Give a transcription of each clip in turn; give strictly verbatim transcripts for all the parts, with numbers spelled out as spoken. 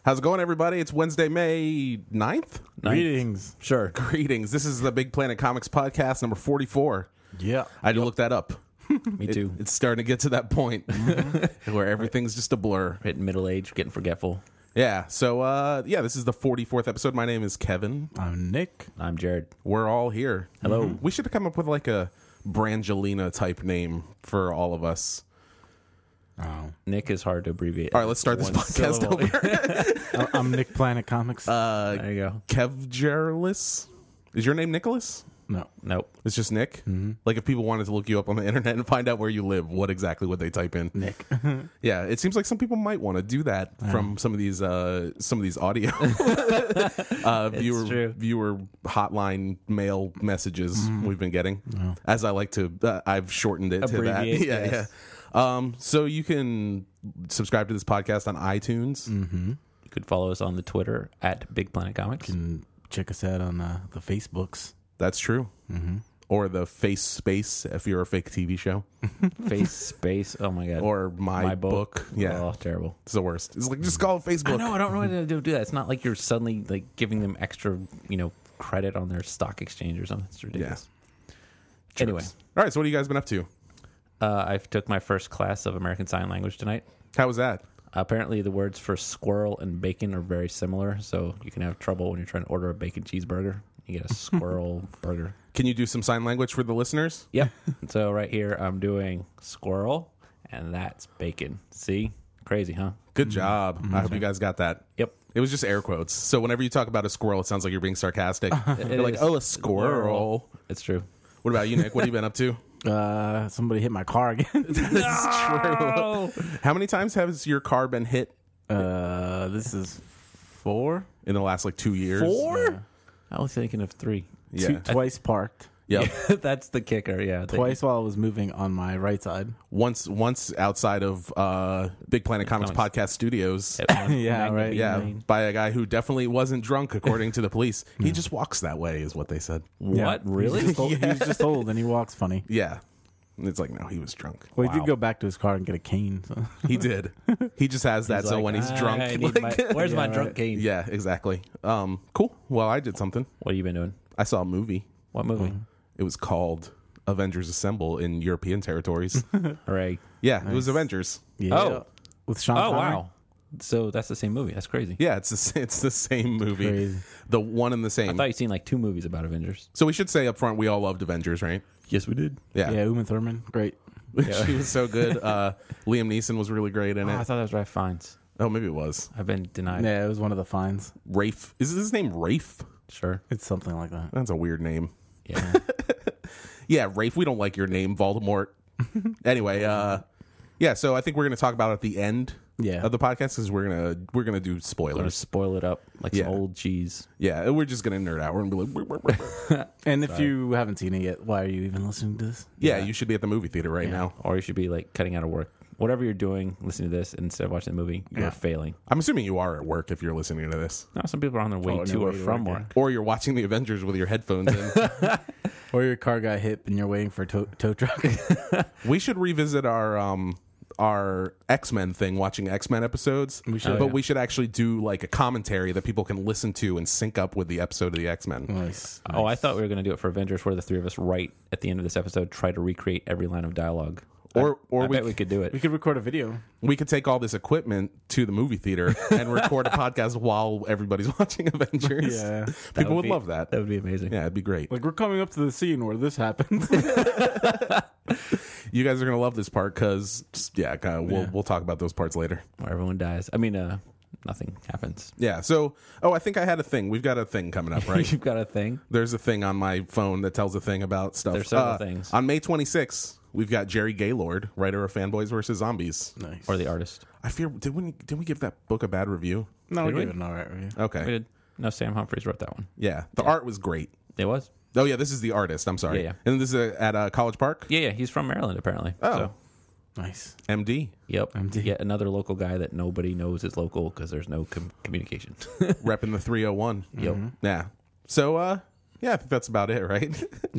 How's it going, everybody? It's Wednesday, May ninth. Greetings. Sure. Greetings. This is the Big Planet Comics podcast, number forty-four. Yeah. I had to look that up. Me too. It, it's starting to get to that point where everything's just a blur. Hitting middle age, getting forgetful. Yeah. So, uh, yeah, this is the forty-fourth episode. My name is Kevin. I'm Nick. I'm Jared. We're all here. Hello. We should have come up with like a Brangelina type name for all of us. Oh. Nick is hard to abbreviate. All right, let's start this One podcast syllable. over. I'm Nick Planet Comics. uh, There you go. Kevgerlis? Is your name Nicholas? no. Nope. It's just Nick? Mm-hmm. Like if people wanted to look you up on the internet and find out where you live, what exactly would they type in? Nick. Yeah, it seems like some people might want to do that from some of these uh, some of these audio uh, viewer true. viewer hotline mail messages we've been getting. As I like to, uh, I've shortened it to that. Abbreviate, Yeah, yes. yeah. Um, so you can subscribe to this podcast on iTunes. Mm-hmm. You could follow us on the Twitter at Big Planet Comics. You can check us out on uh, the Facebooks. That's true. Mm-hmm. Or the Face Space if you're a fake T V show, Face Space. Oh my god. or my, My book. book. Yeah, Oh, terrible. it's the worst. It's like just call it Facebook. I know. I don't know how to do do that. It's not like you're suddenly like giving them extra, you know, credit on their stock exchange or something. It's ridiculous. Anyway, All right. So what have you guys been up to? uh, I took my first class of American Sign Language tonight. How was that? Apparently, the words for squirrel and bacon are very similar, so you can have trouble when you're trying to order a bacon cheeseburger. You get a squirrel burger. Can you do some sign language for the listeners? Yep. So right here, I'm doing squirrel, and that's bacon. See? Crazy, huh? Good job. I hope you guys got that. Yep. It was just air quotes. So whenever you talk about a squirrel, it sounds like you're being sarcastic. It You're like, is oh, a squirrel. It's true. What about you, Nick? What have you been up to? Uh, somebody hit my car again. This is true. How many times has your car been hit uh, this is four. in the last like two years? Four? I was thinking of three. Yeah. Two, twice parked. Yep. That's the kicker, yeah. They- Twice while I was moving on my right side. Once, once outside of uh, Big Planet Comics Comics. podcast studios. at one Yeah, right. ninety-nine. Yeah, by a guy who definitely wasn't drunk, according to the police. He just walks that way, is what they said. What? Yeah. Really? He's just, old, he's just old and he walks funny. Yeah. And it's like, no, he was drunk. Well, he Wow. did go back to his car and get a cane. So. He did. He just has that, He's so like, when he's drunk. I need like- my- where's my Yeah, drunk right. cane? yeah, exactly. Um, cool. Well, I did something. What have you been doing? I saw a movie. What movie? It was called Avengers Assemble in European territories. Hooray. Yeah, it was Avengers. Yeah. Oh. With Sean Oh, Connery. wow. So that's the same movie. That's crazy. Yeah, it's the, s- it's the same movie. Crazy. The one and the I same. thought you'd seen like two movies about Avengers. So we should say up front, we all loved Avengers, right? Yes, we did. Yeah. Yeah, Uma Thurman. Great. She was so good. Uh, Liam Neeson was really great in Oh, it. I thought that was Ralph Fiennes. Oh, maybe it was. I've been denied. Yeah, it was one of the fines. Rafe. Is his name Rafe? Sure. It's something like that. That's a weird name. Yeah. Yeah, Rafe, we don't like your name, Voldemort. Anyway, uh, yeah, so I think we're going to talk about it at the end Yeah. of the podcast because we're gonna we're gonna do Gonna spoilers. spoil it up like Yeah. some old cheese. Yeah, we're just gonna nerd out. We're gonna be like, "Brr, brr, brr, brr." And if you haven't seen it yet, why are you even listening to this? yeah, you should be at the movie theater right Yeah. now. Or you should be like cutting out of work. Whatever you're doing, listening to this instead of watching the movie, you're Yeah. failing. I'm assuming you are at work if you're listening to this, No, some people are on their way Oh, to no, or way to from work, work. or you're watching the Avengers with your headphones in. Or your car got hit and you're waiting for a tow, tow truck. We should revisit our um our X-Men thing, watching X-Men episodes. We should. but Oh, yeah. we should actually do like a commentary that people can listen to and sync up with the episode of the X-Men. Nice. Oh, I thought we were going to do it for Avengers, where the three of us, right at the end of this episode, try to recreate every line of dialogue. Or- I, or I we bet we could do it. We could record a video. We could take all this equipment to the movie theater and record a podcast while everybody's watching Avengers. Yeah. People would, be- love that. That would be amazing. Yeah, it'd be great. Like, we're coming up to the scene where this happens. You guys are gonna love this part because, yeah, uh, we'll Yeah. we'll talk about those parts later. Where everyone dies. I mean, uh, nothing happens. Yeah. So, oh, I think I had a thing. We've got a thing coming up, right? You've got a thing. There's a thing on my phone that tells a thing about stuff. There's several Uh, things. On May twenty-sixth, we've got Jerry Gaylord, writer of Fanboys versus Zombies. Nice. Or the artist. I fear did we did we give that book a bad review? No, we Did we? gave it an all right review. Okay. We did. No, Sam Humphries wrote that one. Yeah. The art was great. It was? Oh yeah, this is the artist. I'm sorry. Yeah, yeah. And this is uh at uh, College Park. Yeah, yeah. He's from Maryland, apparently. Oh. So, Nice. M D. yep. M D. Yet another local guy that nobody knows is local because there's no com- communication. Repping the three oh one. Yep. Yeah. So uh Yeah, I think that's about it, right?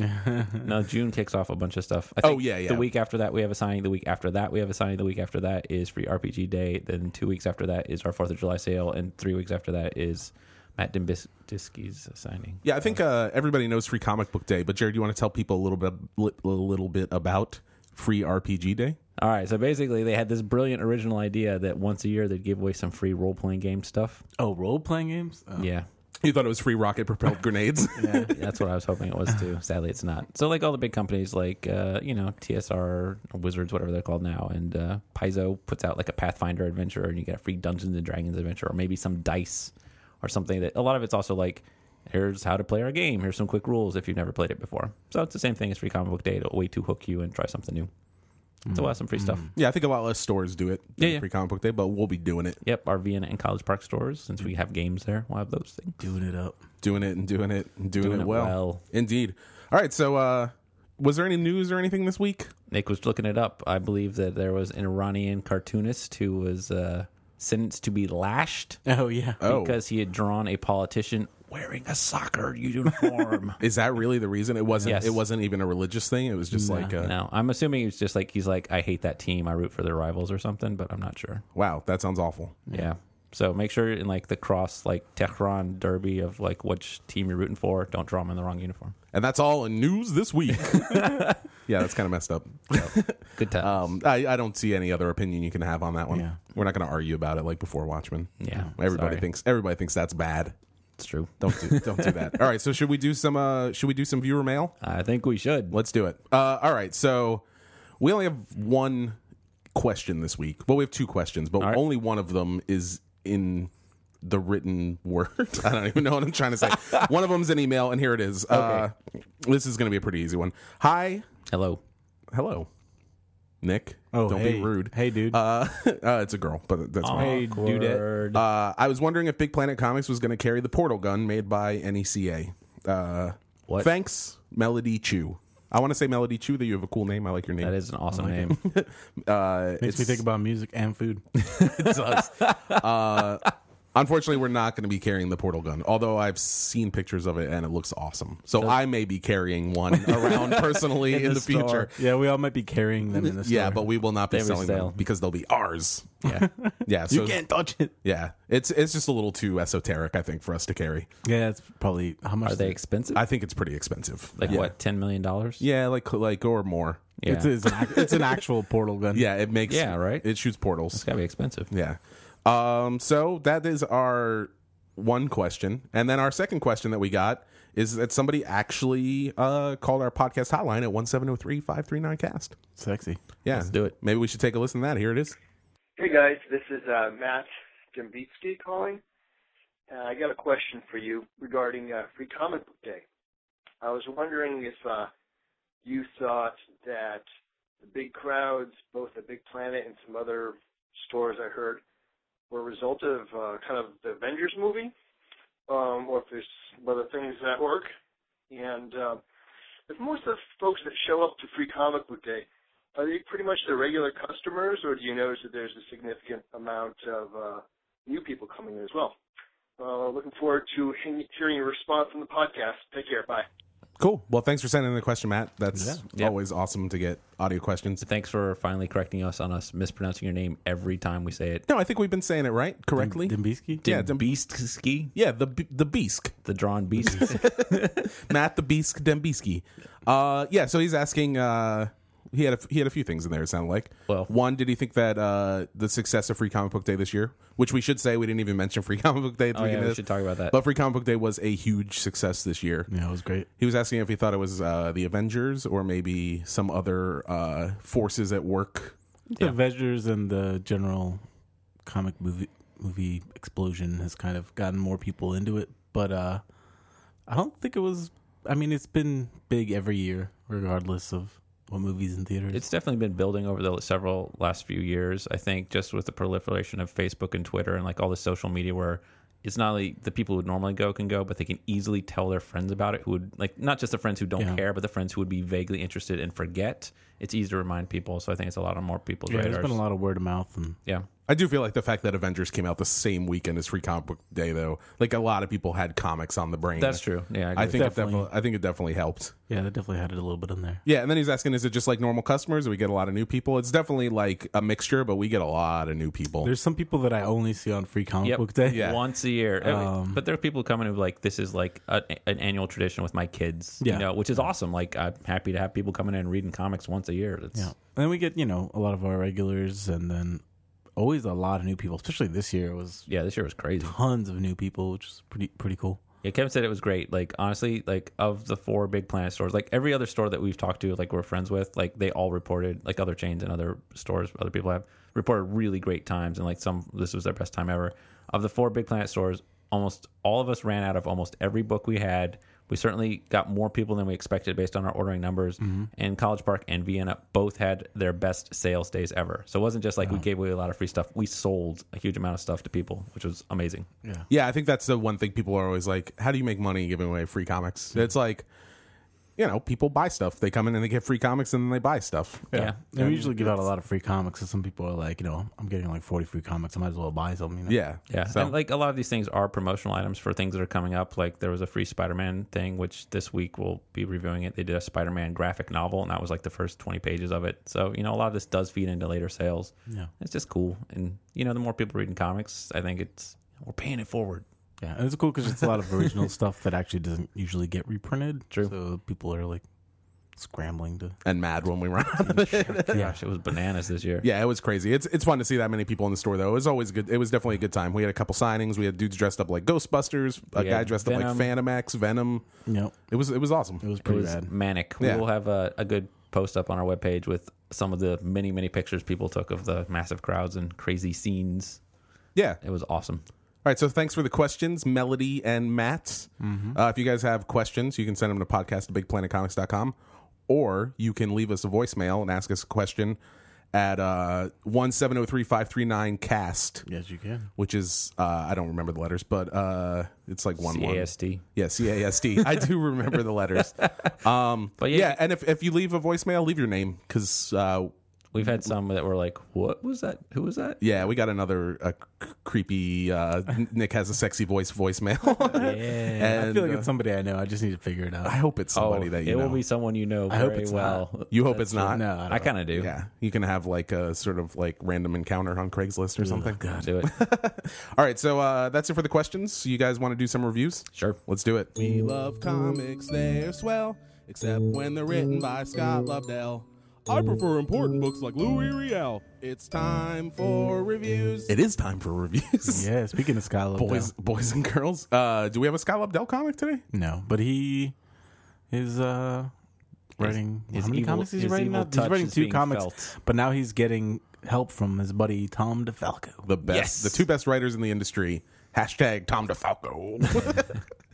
No, June kicks off a bunch of stuff. I Oh, think yeah, yeah. The week after that, we have a signing. The week after that, we have a signing. The week after that is Free R P G Day. Then two weeks after that is our fourth of July sale. And three weeks after that is Matt Dimbisky's signing. Yeah, I think uh, everybody knows Free Comic Book Day, but Jared, you want to tell people a little bit, a little bit about Free R P G Day? All right, so basically they had this brilliant original idea that once a year they'd give away some free role-playing game stuff. Oh, role-playing games? Oh. Yeah. You thought it was free rocket-propelled grenades? Yeah. That's what I was hoping it was too. Sadly, it's not. So, like all the big companies, like uh, you know T S R, or Wizards, whatever they're called now, and uh, Paizo puts out like a Pathfinder adventure, and you get a free Dungeons and Dragons adventure, or maybe some dice, or something. That a lot of it's also like, here's how to play our game. Here's some quick rules if you've never played it before. So it's the same thing as Free Comic Book Day, a way to hook you and try something new. So we'll have some free stuff. Yeah, I think a lot less stores do it than Yeah, yeah. Free Comic Book Day, but we'll be doing it. Yep, our Vienna and College Park stores, since we have games there, we'll have those things. Doing it up. Doing it and doing it and doing, Doing it, it well. well. Indeed. All right, so uh, was there any news or anything this week? Nick was looking it up. I believe that there was an Iranian cartoonist who was uh, sentenced to be lashed Oh, yeah. Oh. because he had drawn a politician wearing a soccer uniform. Is that really the reason? It wasn't. Yes. It wasn't even a religious thing. It was just No. like, uh, No, I'm assuming it's just like he's like, I hate that team. I root for their rivals or something, but I'm not sure. wow, that sounds awful. Yeah. So make sure in like the cross like Tehran derby of like which team you're rooting for, don't draw them in the wrong uniform. And that's all in news this week. Yeah, that's kind of messed up. Good times. Um, I, I don't see any other opinion you can have on that one. Yeah. We're not going to argue about it like before Watchmen. Yeah, everybody sorry. thinks everybody thinks that's bad. It's true. Don't do don't do that. All right, so should we do some uh, should we do some viewer mail? I think we should. Let's do it. Uh, all right, so we only have one question this week. Well, we have two questions, but All right. only one of them is in the written word. I don't even know what I'm trying to say. One of them's an email, and here it is. Uh, this is going to be a pretty easy one. Hi, Hello. hello, Nick. Oh, don't hey. be rude. Hey, dude. Uh, uh, it's a girl, but that's fine. Hey, dudette. Awkward. Uh, I was wondering if Big Planet Comics was going to carry the portal gun made by N E C A. Uh, What? Thanks, Melody Chu. I want to say Melody Chu, that you have a cool name. I like your name. That is an awesome like name. uh, Makes me it's- think about music and food. it does. Uh, unfortunately, we're not going to be carrying the portal gun, although I've seen pictures of it and it looks awesome. So I may be carrying one around personally in, the, store. future. Yeah, we all might be carrying them in the store. Yeah, but we will not be They were selling sale. them because they'll be ours. Yeah. Yeah, so you can't touch it. yeah, it's it's just a little too esoteric, I think, for us to carry. Yeah, it's probably how much Are is they it? expensive? I think it's pretty expensive. Like yeah. what, ten million dollars? Yeah, like like or more. Yeah. It's, it's, an, ac- it's an actual portal gun. Yeah, it makes Yeah, right? It shoots It's portals. got to be expensive. Yeah. Um. So that is our one question, and then our second question that we got is that somebody actually uh called our podcast hotline at one seven zero three five three nine cast. Sexy. Yeah, Let's do it. Maybe we should take a listen to that. Here it is. Hey guys, this is uh, Matt Dembitsky calling. Uh, I got a question for you regarding uh, Free Comic Book Day. I was wondering if uh, you thought that the big crowds, both at Big Planet and some other stores I heard, were a result of uh, kind of the Avengers movie, um, or if there's some other things at work. And uh, if most of the folks that show up to Free Comic Book Day, are they pretty much the regular customers, or do you notice that there's a significant amount of uh, new people coming in as well? Uh, looking forward to he- hearing your response on the podcast. Take care. Bye. Cool. Well, thanks for sending the question, Matt. That's Yeah. Yep. always awesome to get audio questions. Thanks for finally correcting us on us mispronouncing your name every time we say it. No, I think we've been saying it right, correctly. Dembisky? Yeah, Yeah, Dem- Beastski, yeah, the the Beask. the drawn beast. Matt the Beast Dembisky. Uh, yeah. So he's asking. Uh, he had a, he had a few things in there. It sounded like. Well- one, did he think that uh, the success of Free Comic Book Day this year, which we should say we didn't even mention Free Comic Book Day at the Oh, yeah, beginning we of should this, talk about that. but Free Comic Book Day was a huge success this year. Yeah, it was great. He was asking if he thought it was uh, the Avengers or maybe some other uh, forces at work. The Yeah. Avengers and the general comic movie movie explosion has kind of gotten more people into it, but uh, I don't think it was. I mean, it's been big every year, regardless of what movies in theaters. It's definitely been building over the several last few years. I think just with the proliferation of Facebook and Twitter and like all the social media where it's not only the people who would normally go can go, but they can easily tell their friends about it who would like, not just the friends who don't Yeah. care, but the friends who would be vaguely interested and forget. it's easy to remind people. So I think it's a lot on more people's Yeah, radars. there's been a lot of word of mouth, and Yeah. I do feel like the fact that Avengers came out the same weekend as Free Comic Book Day, though, like a lot of people had comics on the brain. That's true. Yeah, I, agree I with think that. it definitely. I think it definitely helped. yeah, they definitely had it a little bit in there. Yeah, and then he's asking, is it just like normal customers? Or we get a lot of new people? It's definitely like a mixture, but we get a lot of new people. There's some people that I only see on Free Comic Yep. Book Day. Yeah. once a year. I mean, Um, but there are people coming who like this is like a, an annual tradition with my kids. Yeah. You know, which is awesome. Like I'm happy to have people coming in and reading comics once a year. That's, Yeah. And then we get, you know, a lot of our regulars, and then always a lot of new people, especially this year. It was yeah, this year was crazy. tons of new people, which is pretty pretty cool. Yeah, Kevin said it was great. Like honestly, like of the four Big Planet stores, like every other store that we've talked to, like we're friends with, like they all reported, like other chains and other stores, other people have reported really great times, and like some, this was their best time ever. Of the four Big Planet stores, almost all of us ran out of almost every book we had. We certainly got more people than we expected based on our ordering numbers. Mm-hmm. And College Park and Vienna both had their best sales days ever. So it wasn't just like we gave away a lot of free stuff. We sold a huge amount of stuff to people, which was amazing. Yeah. Yeah, I think that's the one thing people are always like, how do you make money giving away free comics? It's like, you know, people buy stuff. They come in and they get free comics and then they buy stuff. Yeah. And we usually give out a lot of free comics, and some people are like, you know, I'm getting like forty free comics. I might as well buy some, you know? Yeah. Yeah, So, and like a lot of these things are promotional items for things that are coming up. Like there was a free Spider-Man thing, which this week we'll be reviewing it. They did a Spider-Man graphic novel, and that was like the first twenty pages of it. So you know, a lot of this does feed into later sales. Yeah. It's just cool, and you know, the more people reading comics, I think it's we're paying it forward. Yeah. And it's cool because it's a lot of original stuff that actually doesn't usually get reprinted. True. So people are like scrambling to. and mad when we run out of it. Gosh, it was bananas this year. Yeah, it was crazy. It's it's fun to see that many people in the store, though. It was always good. It was definitely a good time. We had a couple signings. We had dudes dressed up like Ghostbusters, a We guy had dressed up like Venom. Phantom X, Venom. Yep. It was it was awesome. It was It pretty was bad. manic. Yeah. We will have a, a good post up on our webpage with some of the many, many pictures people took of the massive crowds and crazy scenes. Yeah. It was awesome. All right, so thanks for the questions, Melody and Matt. Uh, if you guys have questions, you can send them to podcast at big planet comics dot com, or you can leave us a voicemail and ask us a question at uh, one seven zero three five three nine cast, Yes, you can. which is, uh, I don't remember the letters, but uh, it's like one C one. A S T. Yeah, C A S T. I do remember the letters. Um, But yeah, yeah, and if, if you leave a voicemail, leave your name, because, uh, We've had some that were like, "What was that? Who was that?" yeah, we got another uh, c- creepy, uh, Nick has a sexy voice voicemail. Yeah. I feel like uh, it's somebody I know. I just need to figure it out. I hope it's somebody oh, that you it know. will be someone you know I hope very it's well. not. You hope it's not. No, I, don't I know. kind of do. Yeah, you can have like a sort of like random encounter on Craigslist or something. God. Do it. All right, so uh, that's it for the questions. You guys want to do some reviews? Sure. Let's do it. We love comics, they're swell, except when they're written by Scott Lobdell. I prefer important books like Louis Riel. It's time for reviews. It is time for reviews. Yeah, speaking of Scott Lobdell. Boys, boys and girls. Uh, do we have a Scott Lobdell comic today? No, but he is uh, writing. his how many evil- comics is he his writing evil now? He's touch writing is two being comics, felt. but now he's getting help from his buddy Tom DeFalco. The best, Yes. the two best writers in the industry. Hashtag Tom DeFalco.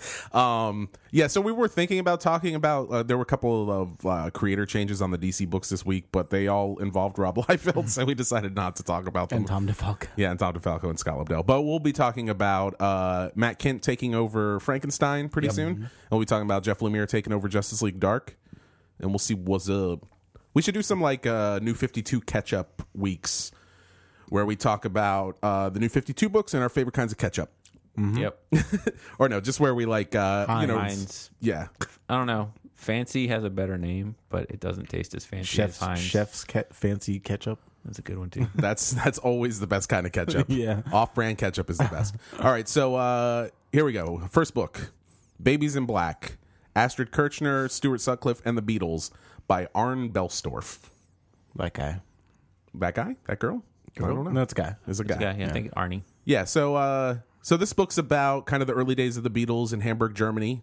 um, yeah, so we were thinking about talking about. Uh, there were a couple of uh, creator changes on the D C books this week, but they all involved Rob Liefeld, so we decided not to talk about them. And Tom DeFalco. Yeah, and Tom DeFalco and Scott Lobdell. But we'll be talking about uh, Matt Kent taking over Frankenstein pretty soon. And we'll be talking about Jeff Lemire taking over Justice League Dark. And we'll see what's up. We should do some like uh, New fifty-two catch-up weeks where we talk about uh, the New fifty-two books and our favorite kinds of ketchup. Yep. Or no, just where we like, uh, you know, Heinz. yeah. I don't know. Fancy has a better name, but it doesn't taste as fancy Chef's as Heinz. Chef's ke- fancy ketchup. That's a good one too. That's that's always the best kind of ketchup. Yeah. Off-brand ketchup is the best. All right, so uh, here we go. First book, Babies in Black, Astrid Kirchner, Stuart Sutcliffe, and the Beatles by Arne Belstorff. That guy. That guy? That girl? I don't know. No, it's a guy. There's a This guy. guy, yeah, I think Arnie. Yeah, so uh, so this book's about kind of the early days of the Beatles in Hamburg, Germany,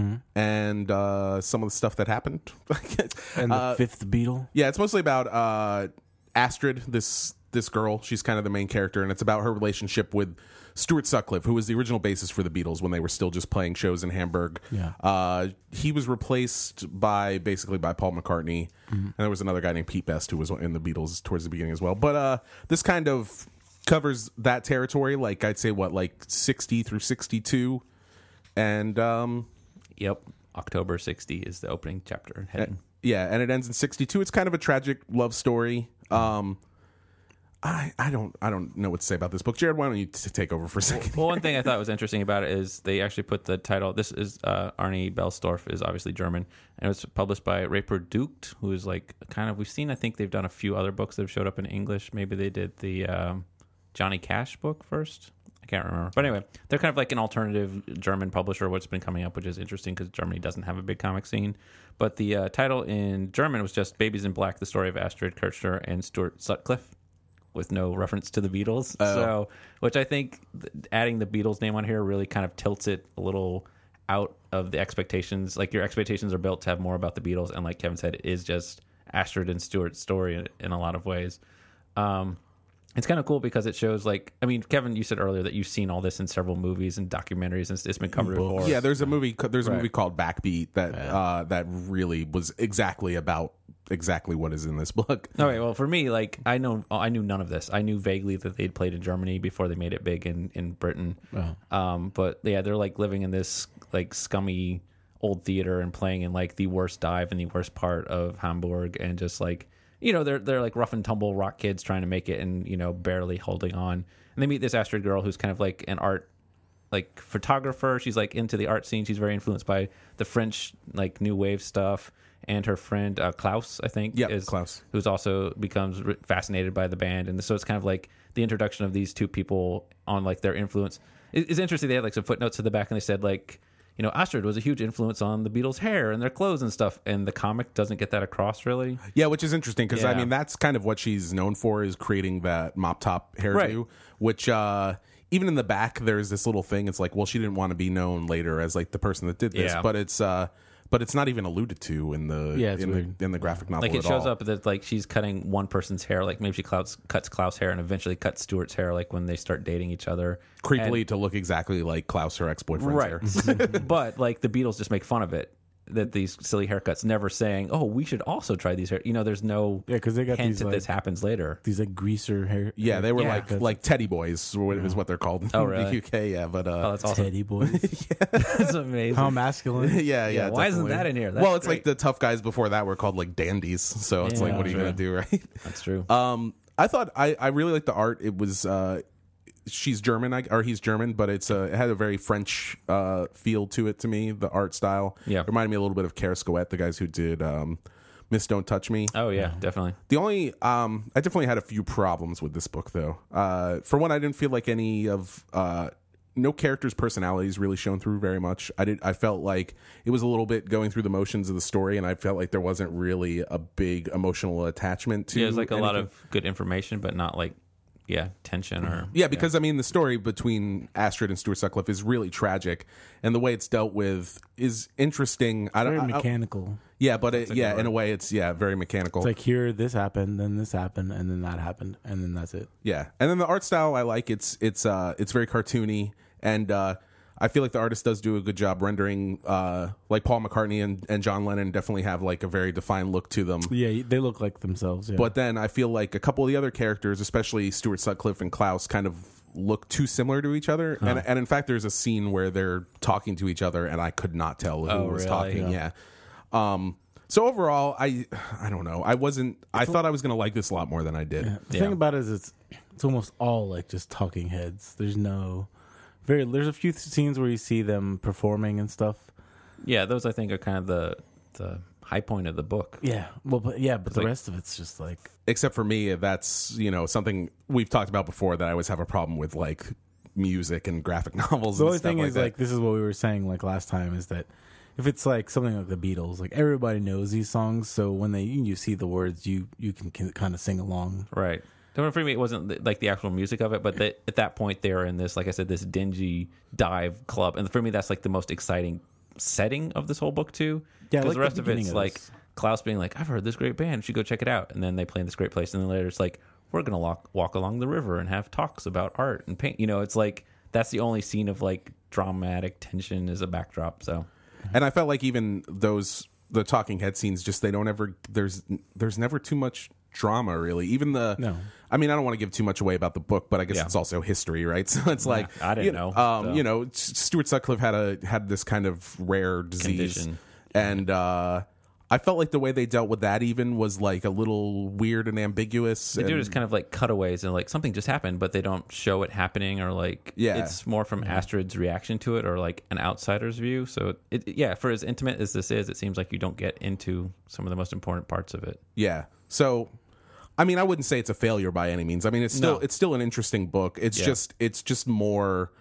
and uh, some of the stuff that happened. And the Uh, fifth Beatle. Yeah, it's mostly about uh, Astrid, this this girl. She's kind of the main character, and it's about her relationship with Stuart Sutcliffe, who was the original bassist for the Beatles when they were still just playing shows in Hamburg. Yeah. Uh, he was replaced by basically by Paul McCartney, and there was another guy named Pete Best who was in the Beatles towards the beginning as well. But uh, this kind of covers that territory, like I'd say what, like sixty through sixty-two, and um, Yep. October sixty is the opening chapter heading. Yeah, and it ends in sixty-two. It's kind of a tragic love story. Um, I I don't I don't know what to say about this book. Jared, why don't you t- take over for a second? Well, one thing I thought was interesting about it is they actually put the title. This is uh, Arnie Belstorff is obviously German, and it was published by Reprodukt, who is like kind of we've seen. I think they've done a few other books that have showed up in English. Maybe they did the um, Johnny Cash book first. I can't remember, but anyway, they're kind of like an alternative German publisher. What's been coming up, which is interesting because Germany doesn't have a big comic scene. But the uh, title in German was just "Babies in Black: The Story of Astrid Kirchner and Stuart Sutcliffe," with no reference to the Beatles. Oh. So, which I think th- adding the Beatles name on here really kind of tilts it a little out of the expectations. Like your expectations are built to have more about the Beatles, and like Kevin said, it is just Astrid and Stuart's story in, in a lot of ways. Um, it's kind of cool because it shows, like, I mean, Kevin, you said earlier that you've seen all this in several movies and documentaries, and it's been covered before. Yeah, there's a movie. There's a Right. movie called Backbeat that Yeah. uh, that really was exactly about exactly what is in this book. All right. Well, for me, like I know, I knew none of this. I knew vaguely that they'd played in Germany before they made it big in in Britain. Oh. Um, but yeah, they're like living in this like scummy old theater and playing in like the worst dive in the worst part of Hamburg, and just like you know they're they're like rough and tumble rock kids trying to make it, and you know barely holding on. And they meet this Astrid girl who's kind of like an art like photographer. She's like into the art scene. She's very influenced by the French like new wave stuff. And her friend uh, Klaus, I think, Yep, is Klaus. who's also becomes re- fascinated by the band, and so it's kind of like the introduction of these two people on like their influence. It, it's interesting. They had like some footnotes at the back, and they said like, you know, Astrid was a huge influence on the Beatles' hair and their clothes and stuff, and the comic doesn't get that across really. Yeah, which is interesting because I Yeah. mean that's kind of what she's known for, is creating that mop top hairdo. Right. Which uh, even in the back, there's this little thing. It's like, well, she didn't want to be known later as like the person that did this, Yeah. but it's uh, but it's not even alluded to in the Yeah, it's in, weird. the, in the graphic novel. Like it at shows all. up that like she's cutting one person's hair, like maybe she Klaus, cuts Klaus' hair and eventually cuts Stuart's hair, like when they start dating each other. creepily And- to look exactly like Klaus, her ex boyfriend's hair. right? But like the Beatles just make fun of it, that these silly haircuts, never saying, "Oh, we should also try these hair." You know, there's no Yeah, because they got hint these that like this happens later. these like greaser hair. Yeah, they were Yeah. like like teddy boys, or what is what they're called in Oh, the really? U K. Yeah, but Oh, uh, that's awesome. Teddy boys. That's amazing. How masculine. yeah, yeah. Yeah, why isn't definitely. that in here? That's well, it's great. like the tough guys before that were called like dandies. So it's like, Yeah, what are you sure. gonna do, right? That's true. Um, I thought I, I really liked the art. It was uh, she's German, I, or he's German, but it's uh, it had a very French uh feel to it to me. The art style, Yeah. reminded me a little bit of Carrascoet, the guys who did um, Miss Don't Touch Me. oh yeah, definitely. The only um, I definitely had a few problems with this book though. Uh, for one, I didn't feel like any of uh. No characters' personalities really shone through very much. I did. I felt like it was a little bit going through the motions of the story, and I felt like there wasn't really a big emotional attachment to. Yeah, there's like a lot anything. of good information, but not like yeah tension or Yeah, because I mean, the story between Astrid and Stuart Sutcliffe is really tragic, and the way it's dealt with is interesting. I don't. Very I- I- mechanical. yeah, but it, a yeah, good in a word. way, it's yeah, very mechanical. It's like here, this happened, then this happened, and then that happened, and then that's it. Yeah, and then the art style I like. It's it's uh it's very cartoony, and uh, I feel like the artist does do a good job rendering. Uh, like Paul McCartney and, and John Lennon definitely have like a very defined look to them. Yeah, they look like themselves. Yeah. But then I feel like a couple of the other characters, especially Stuart Sutcliffe and Klaus, kind of look too similar to each other. And and in fact, there's a scene where they're talking to each other, and I could not tell who Oh, was really? talking. Yeah. Um. So overall, I I don't know. I wasn't. I thought I was going to like this a lot more than I did. Yeah. The Yeah. thing about it is it's it's almost all like just talking heads. There's no very there's a few scenes where you see them performing and stuff. yeah. Those I think are kind of the the high point of the book. Yeah. Well, but yeah, but the like- rest of it's just like Except for me, that's you know something we've talked about before, that I always have a problem with, like music and graphic novels. the and only stuff thing like is that. like this is what we were saying like last time is that if it's like something like the Beatles, like everybody knows these songs, so when they you see the words, you you can, can kind of sing along. Right. Don't for me, it wasn't like the actual music of it, but that at that point they're in this, like I said, this dingy dive club, and for me that's like the most exciting setting of this whole book too. Yeah, I because like the the rest of beginning it's of like this. Klaus being like, "I've heard this great band, you should go check it out," and then they play in this great place, and then later it's like, "We're gonna walk walk along the river and have talks about art and paint." You know, it's like that's the only scene of like dramatic tension as a backdrop. So And I felt like even those the talking head scenes, just they don't ever there's there's never too much drama really. Even the No. I mean, I don't want to give too much away about the book, but I guess Yeah. it's also history, right? So it's like I didn't you know, Um, so. You know, S- Stuart Sutcliffe had a had this kind of rare disease, Condition. and uh, I felt like the way they dealt with that even was like a little weird and ambiguous. They and, do it as kind of like cutaways and like something just happened, but they don't show it happening, or like Yeah. it's more from Astrid's reaction to it or like an outsider's view. So it, yeah, for as intimate as this is, it seems like you don't get into some of the most important parts of it. Yeah. So, I mean, I wouldn't say it's a failure by any means. I mean, it's still No. it's still an interesting book. It's Yeah. just it's just more.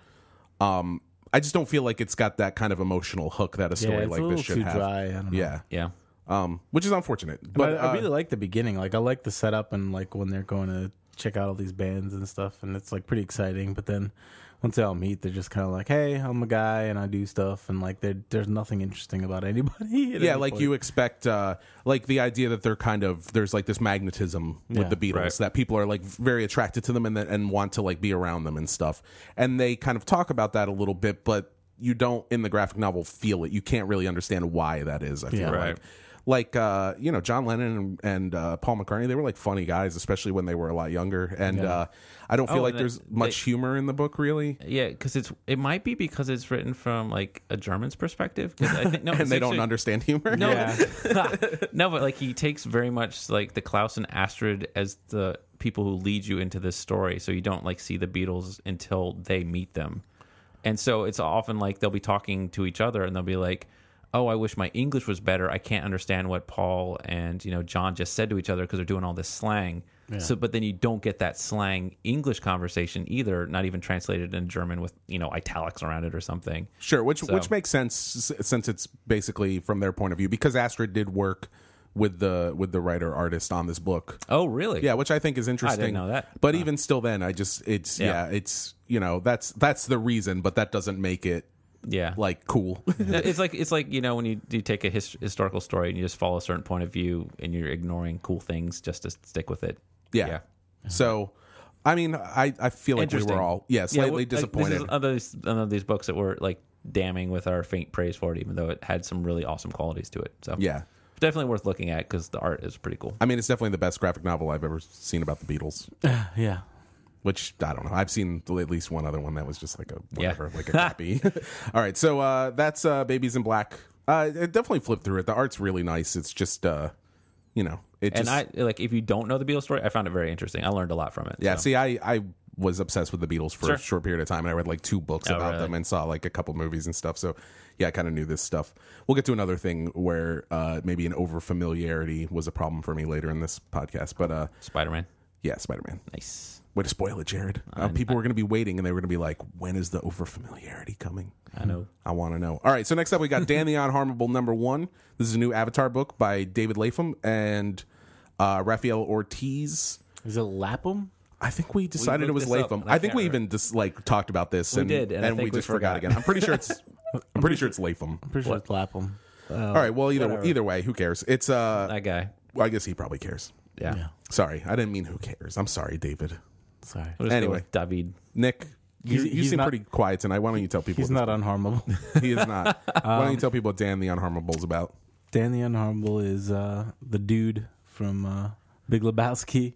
Um, I just don't feel like it's got that kind of emotional hook that a story yeah, it's like a little this should too have. dry. I don't know. Yeah. Yeah. Um, which is unfortunate. But But I, I uh, really like the beginning. Like I like the setup and like when they're going to check out all these bands and stuff, and it's like pretty exciting. But then once they all meet, they're just kind of like, "Hey, I'm a guy and I do stuff," and like there's nothing interesting about anybody. at yeah, any like point. you expect, uh, like the idea that they're kind of there's like this magnetism with Yeah. the Beatles Right. that people are like very attracted to them and that, and want to like be around them and stuff. And they kind of talk about that a little bit, but you don't in the graphic novel feel it. You can't really understand why that is. I feel Yeah. like. Right. Like uh, you know, John Lennon and, and uh, Paul McCartney, they were like funny guys, especially when they were a lot younger. And Yeah. uh, I don't feel Oh, like and there's they- much humor in the book, really. Yeah, because it's it might be because it's written from like a German's perspective. 'Cause I think no, And it's they don't actually- understand humor. No, Yeah. no, but like he takes very much like the Klaus and Astrid as the people who lead you into this story, so you don't like see the Beatles until they meet them, and so it's often like they'll be talking to each other and they'll be like, "Oh, I wish my English was better. I can't understand what Paul and you know John just said to each other because they're doing all this slang." Yeah. So, but then you don't get that slang English conversation either, not even translated in German with you know italics around it or something. Sure, which So- which makes sense s- since it's basically from their point of view because Astrid did work with the with the writer artist on this book. Oh, really? Yeah, which I think is interesting. know that. But even still, then I just it's yeah. Yeah. it's you know that's that's the reason, but that doesn't make it Yeah. like cool. It's like it's like you know when you, you take a his, historical story and you just follow a certain point of view and you're ignoring cool things just to stick with it. yeah. Yeah. So, I mean, I I feel like we Interesting. were all yeah slightly well, like, disappointed. This is one of these, one of these books that were like damning with our faint praise for it, even though it had some really awesome qualities to it. So yeah. definitely worth looking at because the art is pretty cool. I mean, it's definitely the best graphic novel I've ever seen about the Beatles. yeah. Which I don't know. I've seen at least one other one that was just like a Yeah. whatever, like a copy. All right, so uh, that's uh, Babies in Black. Uh, it definitely flipped through it. The art's really nice. It's just, uh, you know, it And just I like if you don't know the Beatles story, I found it very interesting. I learned a lot from it. yeah. so. See, I I was obsessed with the Beatles for Sure. a short period of time, and I read like two books Oh, about really? them and saw like a couple movies and stuff. So yeah, I kind of knew this stuff. We'll get to another thing where uh, maybe an over familiarity was a problem for me later in this podcast. But uh, Spider-Man, yeah, Spider Man. nice. Way to spoil it, Jared. Uh, I- people were going to be waiting, and they were going to be like, "When is the over familiarity coming?" I know. I want to know. All right, so next up we got Dan the Unharmable number one. This is a new Avatar book by David Lapham and uh, Rafael Ortiz. Is it Lapham? I think we decided it looked was this up, Lapham. and I I think can't we remember. even just like talked about this, We and, did, and I think we we just forgot. forgot. again. I'm pretty sure it's. I'm pretty sure it's Lapham. I'm pretty sure What? it's Lapham. All right. Well, either whatever. either way, who cares? It's uh. That guy. Well, I guess he probably cares. Yeah. Yeah. Sorry, I didn't mean who cares. I'm sorry, David. Sorry. We'll just go Anyway. with David. Nick, you, He's- you he's seem not- pretty quiet tonight. Why don't you tell people? He's what not unharmable. this- He is not. Why don't you tell people what Dan the Unharmable is about? Dan the Unharmable is uh, the dude from uh, Big Lebowski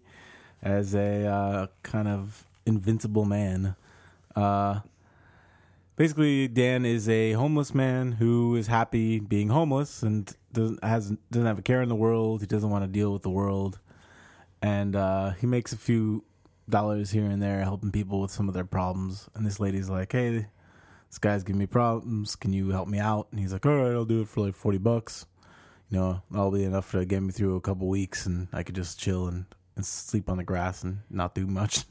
as a uh, kind of invincible man. Uh, basically, Dan is a homeless man who is happy being homeless and doesn't has doesn't have a care in the world. He doesn't want to deal with the world, and uh, he makes a few dollars here and there helping people with some of their problems. And this lady's like, "Hey, this guy's giving me problems. Can you help me out?" And he's like, "All right, I'll do it for like forty bucks. You know, that'll be enough to get me through a couple weeks, and I could just chill and, and sleep on the grass and not do much."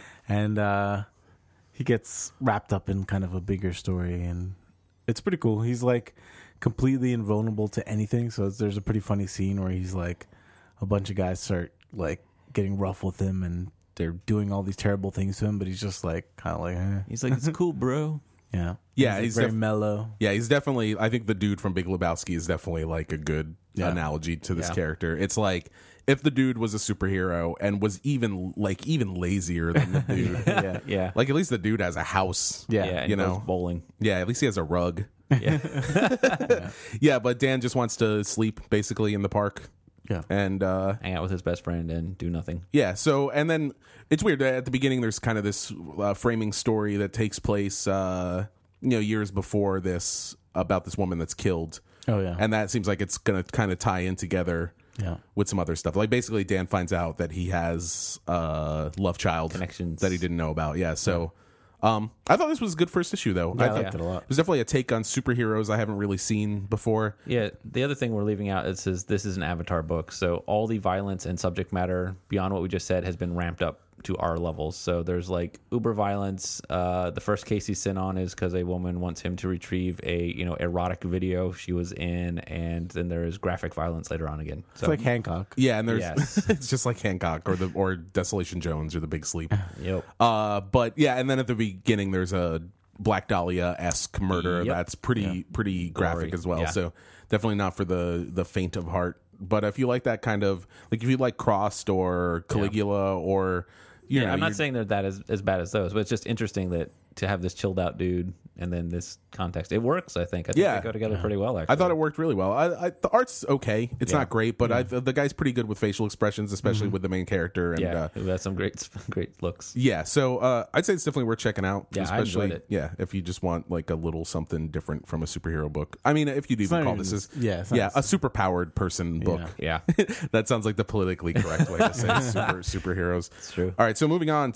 And uh, he gets wrapped up in kind of a bigger story, and it's pretty cool. He's like completely invulnerable to anything. So it's, there's a pretty funny scene where he's like, a bunch of guys start like getting rough with him, and they're doing all these terrible things to him, but he's just like kind of like, eh. He's like, it's cool, bro. Yeah, Yeah, like, he's very def- mellow. Yeah, he's definitely. I think the dude from Big Lebowski is definitely like a good Yeah. analogy to this Yeah. character. It's like if the dude was a superhero and was even like even lazier than the dude. Yeah, Yeah. Like at least the dude has a house. yeah, yeah, and you he goes know. bowling. Yeah, at least he has a rug. Yeah. Yeah, but Dan just wants to sleep basically in the park. yeah. And uh Hang out with his best friend and do nothing. yeah, so and then it's weird at the beginning there's kind of this uh, framing story that takes place uh you know years before this about this woman that's killed. Oh yeah. and that seems like it's going to kind of tie in together yeah. with some other stuff. Like basically, Dan finds out that he has a love child Connections. that he didn't know about. Yeah, so. Um, I thought this was a good first issue, though. Yeah, I I thought liked it a lot. It was definitely a take on superheroes I haven't really seen before. Yeah, the other thing we're leaving out is, is this is an Avatar book, so all the violence and subject matter beyond what we just said has been ramped up to our levels. So there's like uber violence. Uh, the first case he's sent on is because a woman wants him to retrieve a you know erotic video she was in, and then there is graphic violence later on again. So It's like Hancock. Yeah, and there's Yes. it's just like Hancock or the or Desolation Jones or The Big Sleep. yep. Uh, but yeah, and then at the beginning there's a Black Dahlia esque murder Yep. that's pretty pretty graphic Gory. as well. Yeah. So definitely not for the the faint of heart. But if you like that kind of like if you like Crossed or Caligula or you Yeah, know, I'm not you're- saying they're that as, as bad as those, but it's just interesting that to have this chilled out dude and then this context, it works. I think. I think Yeah. they go together pretty well. Actually, I thought it worked really well. I, I, the art's okay. It's Yeah. not great, but I, the guy's pretty good with facial expressions, especially with the main character. And Yeah, uh, who has some great, great looks. yeah, so uh, I'd say it's definitely worth checking out. Yeah, I especially enjoyed it. yeah, if you just want like a little something different from a superhero book. I mean, if you'd not even call even this just- is yeah, it's not yeah, just- a super powered person book. Yeah. Yeah, That sounds like the politically correct way to say super superheroes. it's true. All right, so moving on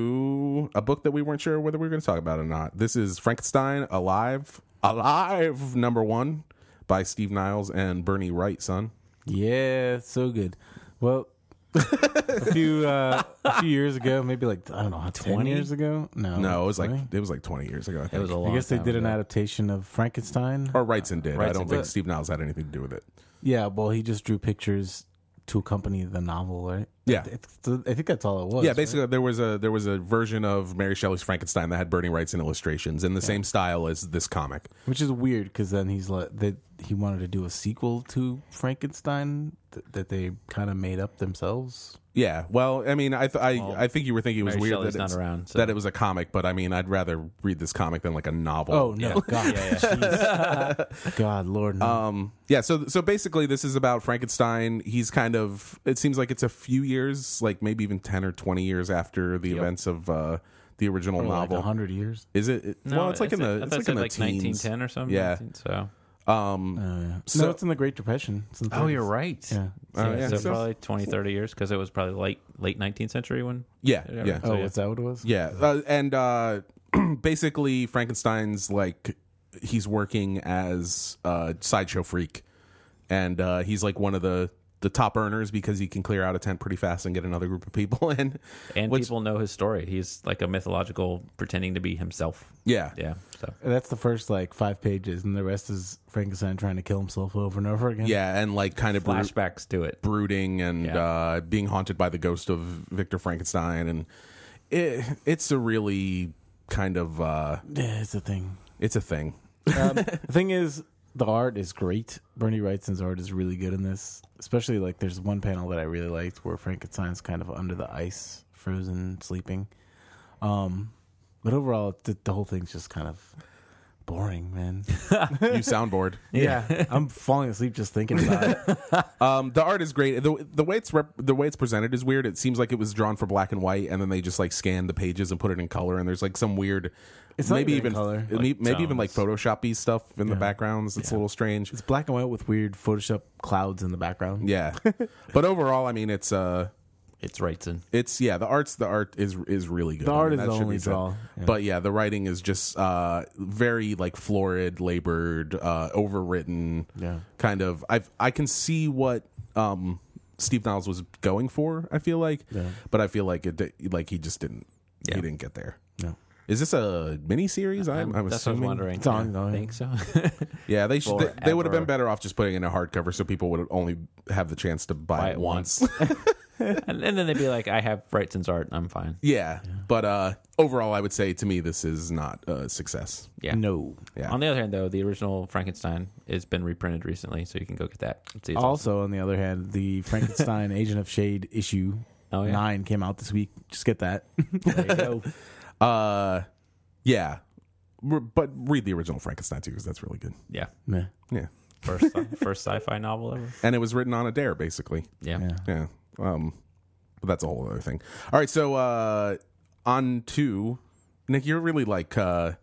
to a book that we weren't sure whether we were going to talk about or not. This is Frankenstein Alive, Alive number one by Steve Niles and Bernie Wright, son. Yeah, so good. Well, a few uh, a few years ago, maybe like I don't know, ten twenty? years ago. No, No, it was like twenty? it was like twenty years ago. I think. It was a long. I guess they time did an ago. adaptation of Frankenstein. or Wrightson did. I Wrightson don't think did. Steve Niles had anything to do with it. Yeah, well, he just drew pictures to accompany the novel, right? Yeah. I, th- I think that's all it was. Yeah, right? basically there was a there was a version of Mary Shelley's Frankenstein that had Bernie Wrightson illustrations in the same style as this comic. Which is weird because then he's like that he wanted to do a sequel to Frankenstein th- that they kind of made up themselves. Yeah, well, I mean, I th- I Well, I think you were thinking it was Mary weird Shelley's that, not it's- around, so- that it was a comic, but I mean, I'd rather read this comic than like a novel. Oh no, Yeah. God, Yeah, yeah. jeez. God, Lord, no. Um, yeah, so so basically, this is about Frankenstein. He's kind of. It seems like it's a few years, like maybe even ten or twenty years after the Yep. events of uh, the original Or like novel. a hundred years. Is it? it- No, well, it's like in I the thought it's it like said in the like teens. nineteen ten or something. Yeah. nineteen So. Um, Oh yeah. So- no, it's in the Great Depression. It's in the Oh, you're thirties. right. Yeah. Oh, yeah, yeah, so, so- probably twenty, thirty years because it was probably late late nineteenth century when. yeah, Yeah, yeah, right. Oh, So, yeah. is that what it was? yeah, uh, and uh, basically, Frankenstein's like he's working as a sideshow freak, and uh, he's like one of the the top earners because he can clear out a tent pretty fast and get another group of people in. And Which- people know his story. He's like a mythological pretending to be himself. Yeah, Yeah. So That's the first like five pages, and the rest is Frankenstein trying to kill himself over and over again. yeah, and like kind of bro- flashbacks to it. brooding and Yeah. uh, being haunted by the ghost of Victor Frankenstein, and it, it's a really kind of uh, yeah, it's a thing. it's a thing. Um, the thing is, the art is great. Bernie Wrightson's art is really good in this. Especially like there's one panel that I really liked where Frankenstein's kind of under the ice, frozen, sleeping. Um, but overall, the, the whole thing's just kind of boring, man. You soundboard. Yeah, I'm falling asleep just thinking about it. Um, the art is great. The, the way it's rep- the way it's presented is weird. It seems like it was drawn for black and white, and then they just like scanned the pages and put it in color. And there's like some weird, It's not maybe even in even color. maybe, Like maybe even like tones. Photoshop-y stuff in the Yeah. backgrounds. It's a little strange. It's black and white with weird Photoshop clouds in the background. Yeah, but overall, I mean, it's uh, It's Wrightson. it's yeah, the art's the art is is really good. The I art mean, is that the should only be said. draw. Yeah. But yeah, the writing is just uh, very like florid, labored, uh, overwritten. Yeah. Kind of. I I can see what um, Steve Niles was going for. I feel like, Yeah. but I feel like it di- like he just didn't. Yeah. He didn't get there. No. Is this a mini series? I'm, I'm That's what I was assuming. wondering. It's ongoing. I think so. Yeah, they should. They, they would have been Forever. better off just putting it in a hardcover, so people would only have the chance to buy, Buy it it once. and, and then they'd be like, I have Wrightson's art. I'm fine. yeah, but uh, overall, I would say to me this is not a success. Yeah. No. Yeah. On the other hand, though, the original Frankenstein has been reprinted recently, so you can go get that. and see it's awesome. Also, on the other hand, the Frankenstein Agent of Shade issue Oh, yeah. nine came out this week. Just get that. There you go. Uh, yeah, R- but read the original Frankenstein too because that's really good. Yeah. Meh. Yeah, First first sci-fi novel ever. and it was written on a dare, basically. Yeah. Yeah. Yeah, um, but that's a whole other thing. All right, so uh, on to Nick. You're really like uh,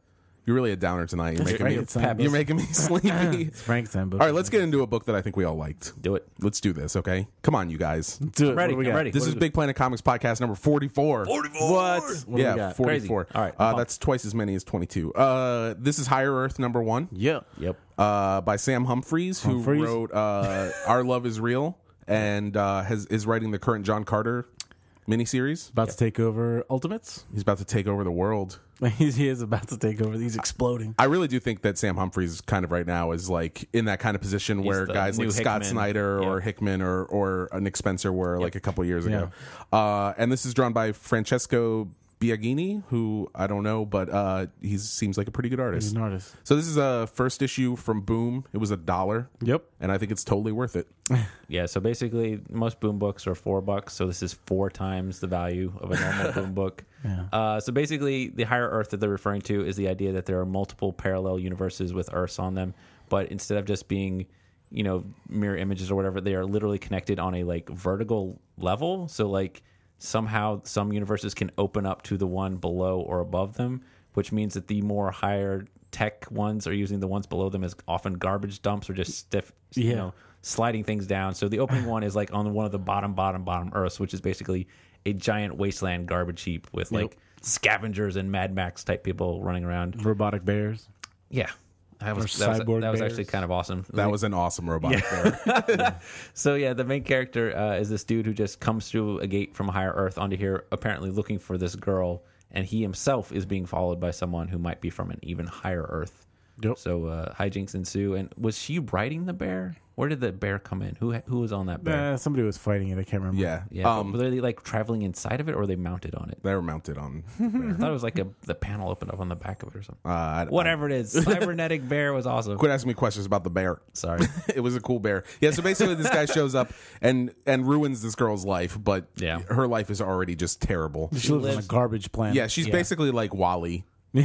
You're really a downer tonight. You're making me. Frankenstein. You're making me sleepy. It's Frankenstein book. All right, let's get into a book that I think we all liked. Do it. Let's do this, okay? Come on, you guys. Do it. I'm ready. What do we I'm got? ready. This What is is Big Planet Comics podcast number forty-four. forty-four. What? What do we yeah, got? forty-four. Crazy. All right, uh, I'm that's twice as many as twenty-two. Uh, this is Higher Earth number one. Yep. Yep. Uh, by Sam Humphries, who Humphries. wrote uh, Our Love Is Real and uh, has is writing the current John Carter miniseries. About to take over Ultimates. He's about to take over the world. He's, he is about to take over. He's exploding. I really do think that Sam Humphries kind of right now is like in that kind of position where the guys like new Scott Hickman. Snyder or Yep. Hickman or or uh, Nick Spencer were like a couple years ago. Uh, and this is drawn by Francesco Biagini, who I don't know, but uh, he seems like a pretty good He's artist. an artist. So this is a first issue from Boom. It was a dollar, Yep. and I think it's totally worth it. Yeah, so basically, most boom books are four bucks. So this is four times the value of a normal boom book. Yeah. Uh, so basically, the Higher Earth that they're referring to is the idea that there are multiple parallel universes with Earths on them, but instead of just being, you know, mirror images or whatever, they are literally connected on a like vertical level. So like somehow some universes can open up to the one below or above them, which means that the more higher tech ones are using the ones below them as often garbage dumps or just stiff, you Yeah. know, sliding things down. So the opening one is like on one of the bottom, bottom, bottom Earths, which is basically a giant wasteland garbage heap with like scavengers and Mad Max type people running around. Robotic bears. Yeah. That was, Or that was, cyborg that was bears. actually kind of awesome. That was an awesome robotic bear. So yeah, the main character uh, is this dude who just comes through a gate from Higher Earth onto here, apparently looking for this girl, and he himself is being followed by someone who might be from an even higher Earth. Yep. So uh, hijinks ensue. And was she riding the bear? Where did the bear come in? Who who was on that bear? Uh, somebody was fighting it. I can't remember. Yeah. Yeah, Um, but were they like traveling inside of it, or were they mounted on it? they were mounted on. I thought it was like a the panel opened up on the back of it or something. Uh, I, Whatever it is, cybernetic bear was awesome. Quit asking me questions about the bear. Sorry. It was a cool bear. Yeah, so basically this guy shows up and and ruins this girl's life, but Yeah. her life is already just terrible. She, lives, on lives- a garbage planet. Yeah, she's Yeah. basically like Wally.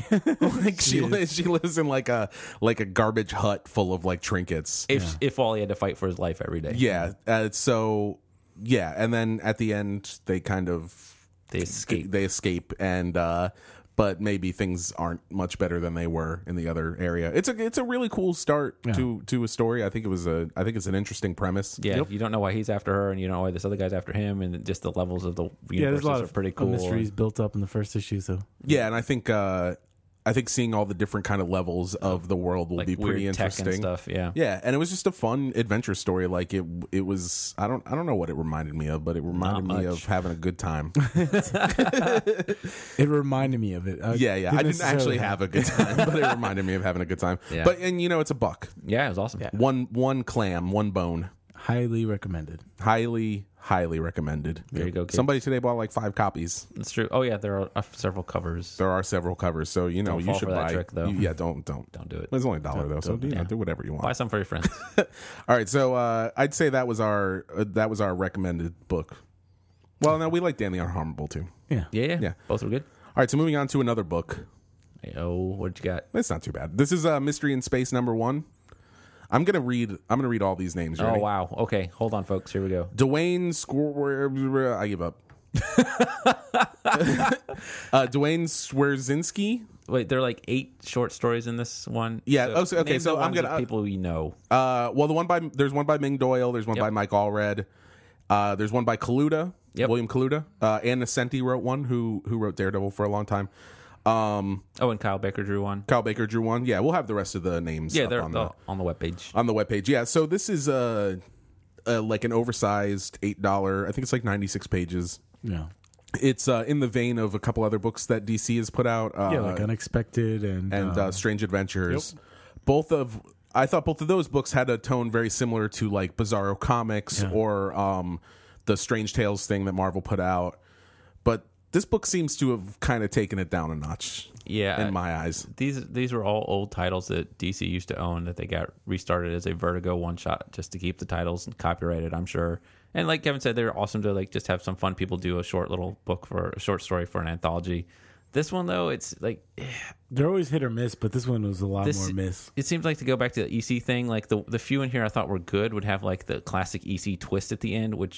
like she lives, she lives in like a like a garbage hut full of like trinkets. If if Wally had to fight for his life every day, Yeah, uh, so yeah, and then at the end they kind of they escape. they escape and uh but maybe things aren't much better than they were in the other area. It's a it's a really cool start to to a story. I think it was a I think it's an interesting premise. Yeah, you don't know why he's after her, and you don't know why this other guy's after him, and just the levels of the universes Yeah, there's a lot are of pretty cool. mysteries built up in the first issue. So Yeah, and I think uh I think seeing all the different kind of levels of the world will like be pretty weird tech interesting. and stuff. Yeah, Yeah, and it was just a fun adventure story. Like it, it was. I don't, I don't know what it reminded me of, but it reminded Not me much. of having a good time. it reminded me of it. I yeah, yeah. I didn't necessarily actually have a good time, but it reminded me of having a good time. Yeah. But and you know, it's a buck. yeah, it was awesome. Yeah. One, one clam, one bone. highly recommended. Highly, highly recommended. There you go, kids. Somebody today bought like five copies. That's true. Oh yeah, there are uh, several covers. There are several covers, so you know Don't you fall should for that buy. trick, though. you- yeah, don't, don't, Don't do it. It's only a dollar though, so you know, yeah. do whatever you want. Buy some for your friends. All right, so uh, I'd say that was our uh, that was our recommended book. Well, no, we like Dan the Unharmable too. Yeah. Yeah, yeah, Yeah. both were good. All right, so moving on to another book. Hey, oh, what you got? It's not too bad. This is uh, Mystery in Space number one. I'm gonna read. I'm gonna read all these names. You Oh ready? wow. Okay, hold on, folks. Here we go. Dwayne Squir. I give up. uh, Dwayne Swerzinski. Wait, there are like eight short stories in this one. Yeah, oh, so- okay, name so the I'm ones gonna- of people we know. Uh, well, the one by there's one by Ming Doyle. There's one Yep. by Mike Allred. Uh, there's one by Kaluta. Yep. William Kaluta. Uh, Ann Nesenti wrote one. Who who wrote Daredevil for a long time. Um, Oh, and Kyle Baker drew one. Kyle Baker drew one. Yeah, we'll have the rest of the names. Yeah, up they're on on the the, on the webpage. on the webpage. Yeah, so this is uh, uh like an oversized eight dollar. I think it's like ninety six pages. Yeah. It's uh, in the vein of a couple other books that D C has put out. Uh, Yeah, like Unexpected and and uh, uh, Strange Adventures. Both of I thought both of those books had a tone very similar to like Bizarro Comics Yeah. or um, the Strange Tales thing that Marvel put out. But this book seems to have kind of taken it down a notch. Yeah, in my eyes. These these were all old titles that D C used to own that they got restarted as a Vertigo one shot just to keep the titles copyrighted, I'm sure. And like Kevin said, they're awesome to like just have some fun people do a short little book for a short story for an anthology. This one though, it's like they're always hit or miss, but this one was a lot This- more miss. it seems like to go back to the E C thing. Like the the few in here I thought were good would have like the classic E C twist at the end, which